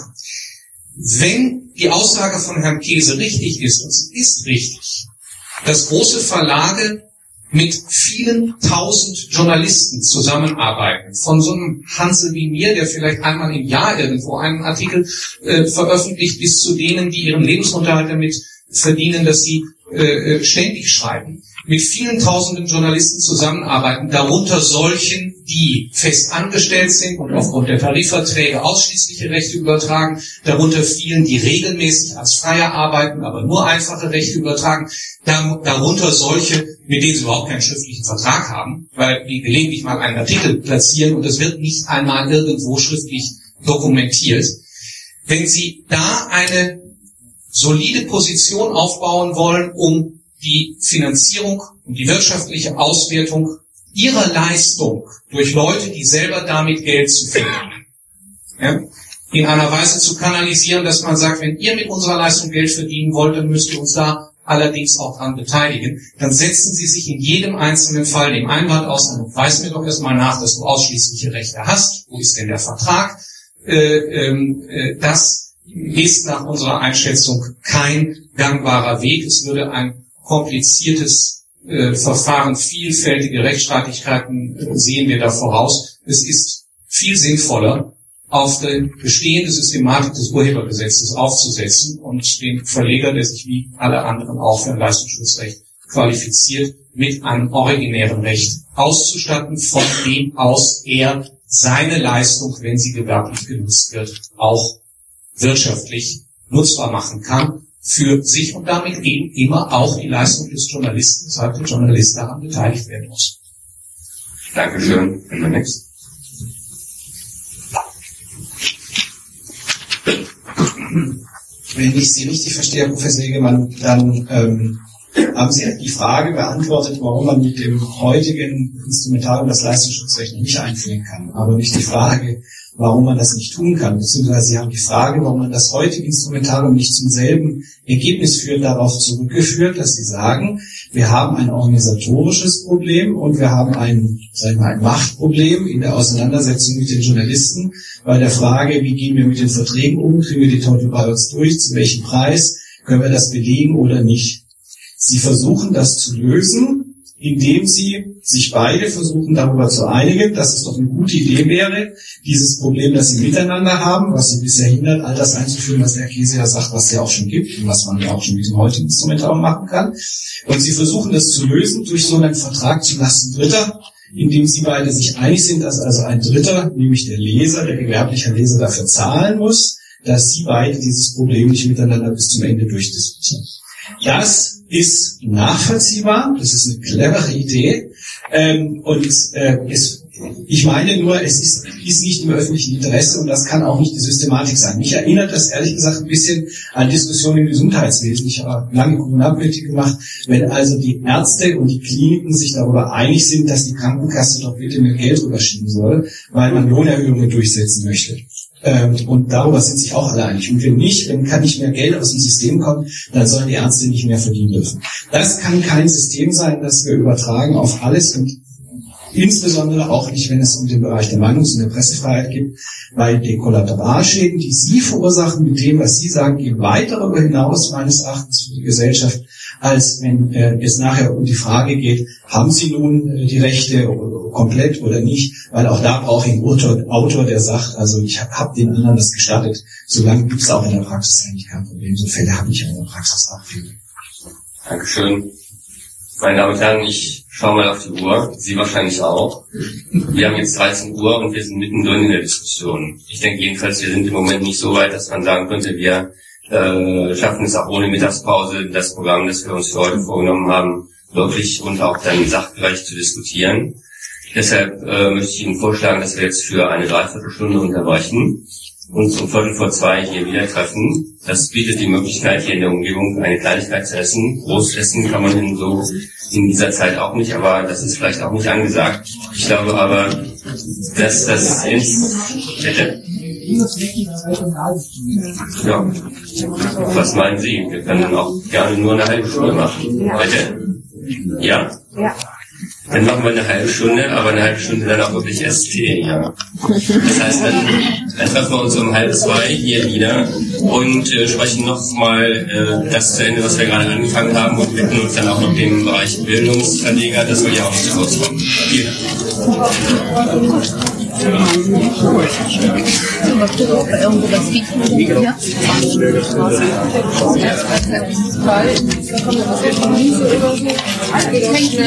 Wenn die Aussage von Herrn Kese richtig ist, und sie ist richtig, dass große Verlage mit vielen tausend Journalisten zusammenarbeiten, von so einem Hansel wie mir, der vielleicht einmal im Jahr irgendwo einen Artikel veröffentlicht, bis zu denen, die ihren Lebensunterhalt damit verdienen, dass sie ständig schreiben, mit vielen tausenden Journalisten zusammenarbeiten, darunter solchen, die fest angestellt sind und aufgrund der Tarifverträge ausschließliche Rechte übertragen, darunter vielen, die regelmäßig als Freier arbeiten, aber nur einfache Rechte übertragen, darunter solche, mit denen sie überhaupt keinen schriftlichen Vertrag haben, weil die gelegentlich mal einen Artikel platzieren und es wird nicht einmal irgendwo schriftlich dokumentiert. Wenn Sie da eine solide Position aufbauen wollen, um die Finanzierung und die wirtschaftliche Auswertung ihrer Leistung durch Leute, die selber damit Geld zu verdienen, ja, in einer Weise zu kanalisieren, dass man sagt, wenn ihr mit unserer Leistung Geld verdienen wollt, dann müsst ihr uns da allerdings auch dran beteiligen, dann setzen Sie sich in jedem einzelnen Fall dem Einwand aus und weisen mir doch erstmal nach, dass du ausschließliche Rechte hast. Wo ist denn der Vertrag? Das ist nach unserer Einschätzung kein gangbarer Weg. Es würde ein kompliziertes Verfahren, vielfältige Rechtsstreitigkeiten sehen wir da voraus. Es ist viel sinnvoller, auf die bestehende Systematik des Urhebergesetzes aufzusetzen und den Verleger, der sich wie alle anderen auch für ein Leistungsschutzrecht qualifiziert, mit einem originären Recht auszustatten, von dem aus er seine Leistung, wenn sie gewerblich genutzt wird, auch wirtschaftlich nutzbar machen kann für sich und damit eben immer auch die Leistung des Journalisten, weshalb der Journalist daran beteiligt werden muss. Dankeschön. Next. Wenn ich Sie richtig verstehe, Herr Professor Hegemann, dann haben Sie die Frage beantwortet, warum man mit dem heutigen Instrumentarium das Leistungsschutzrecht nicht einführen kann, aber nicht die Frage, warum man das nicht tun kann, beziehungsweise Sie haben die Frage, warum man das heutige Instrumentarium nicht zum selben Ergebnis führt, darauf zurückgeführt, dass Sie sagen, wir haben ein organisatorisches Problem und wir haben ein Machtproblem in der Auseinandersetzung mit den Journalisten bei der Frage, wie gehen wir mit den Verträgen um, kriegen wir die Total Buyouts durch, zu welchem Preis, können wir das belegen oder nicht. Sie versuchen das zu lösen, indem Sie sich beide versuchen, darüber zu einigen, dass es doch eine gute Idee wäre, dieses Problem, das Sie miteinander haben, was Sie bisher hindert, all das einzuführen, was der Herr Kese ja sagt, was es ja auch schon gibt und was man ja auch schon mit dem heutigen Instrumentarium machen kann. Und Sie versuchen das zu lösen durch so einen Vertrag zulasten Dritter, indem Sie beide sich einig sind, dass also ein Dritter, nämlich der Leser, der gewerbliche Leser, dafür zahlen muss, dass Sie beide dieses Problem nicht miteinander bis zum Ende durchdiskutieren. Das ist nachvollziehbar, das ist eine clevere Idee ich meine nur, es ist nicht im öffentlichen Interesse und das kann auch nicht die Systematik sein. Mich erinnert das ehrlich gesagt ein bisschen an Diskussionen im Gesundheitswesen. Ich habe lange Kommunalpolitik gemacht, wenn also die Ärzte und die Kliniken sich darüber einig sind, dass die Krankenkasse doch bitte mehr Geld rüberschieben soll, weil man Lohnerhöhungen durchsetzen möchte. Und darüber sind sich auch alle einig. Und wenn kann nicht mehr Geld aus dem System kommen, dann sollen die Ärzte nicht mehr verdienen dürfen. Das kann kein System sein, das wir übertragen auf alles und insbesondere auch nicht, wenn es um den Bereich der Meinungs- und der Pressefreiheit geht, weil die Kollateralschäden, die Sie verursachen mit dem, was Sie sagen, gehen weit darüber hinaus, meines Erachtens, für die Gesellschaft, als wenn es nachher um die Frage geht, haben Sie nun die Rechte komplett oder nicht, weil auch da brauche ich einen Autor, der sagt, also ich habe den anderen das gestattet. Solange gibt es auch in der Praxis eigentlich kein Problem. So Fälle habe ich ja in der Praxis auch viele. Dankeschön. Meine Damen und Herren, ich schaue mal auf die Uhr, Sie wahrscheinlich auch. Wir haben jetzt 13 Uhr und wir sind mittendrin in der Diskussion. Ich denke jedenfalls, wir sind im Moment nicht so weit, dass man sagen könnte, wir schaffen es auch ohne Mittagspause, das Programm, das wir uns für heute vorgenommen haben, wirklich und auch dann sachgerecht zu diskutieren. Deshalb möchte ich Ihnen vorschlagen, dass wir jetzt für eine Dreiviertelstunde unterbrechen und um 1:45 hier wieder treffen. Das bietet die Möglichkeit, hier in der Umgebung eine Kleinigkeit zu essen. Groß essen kann man in dieser Zeit auch nicht, aber das ist vielleicht auch nicht angesagt. Ich glaube aber, dass das bitte? Ja. Was meinen Sie? Wir können auch gerne nur eine halbe Stunde machen. Bitte? Ja? Ja. Dann machen wir eine halbe Stunde, aber eine halbe Stunde dann auch wirklich ST, ja. Das heißt, dann treffen wir uns um 1:30 hier wieder und sprechen nochmal das zu Ende, was wir gerade angefangen haben und widmen uns dann auch noch dem Bereich Bildungsverleger, das soll ja auch noch zu kurz kommen. Vielen Dank.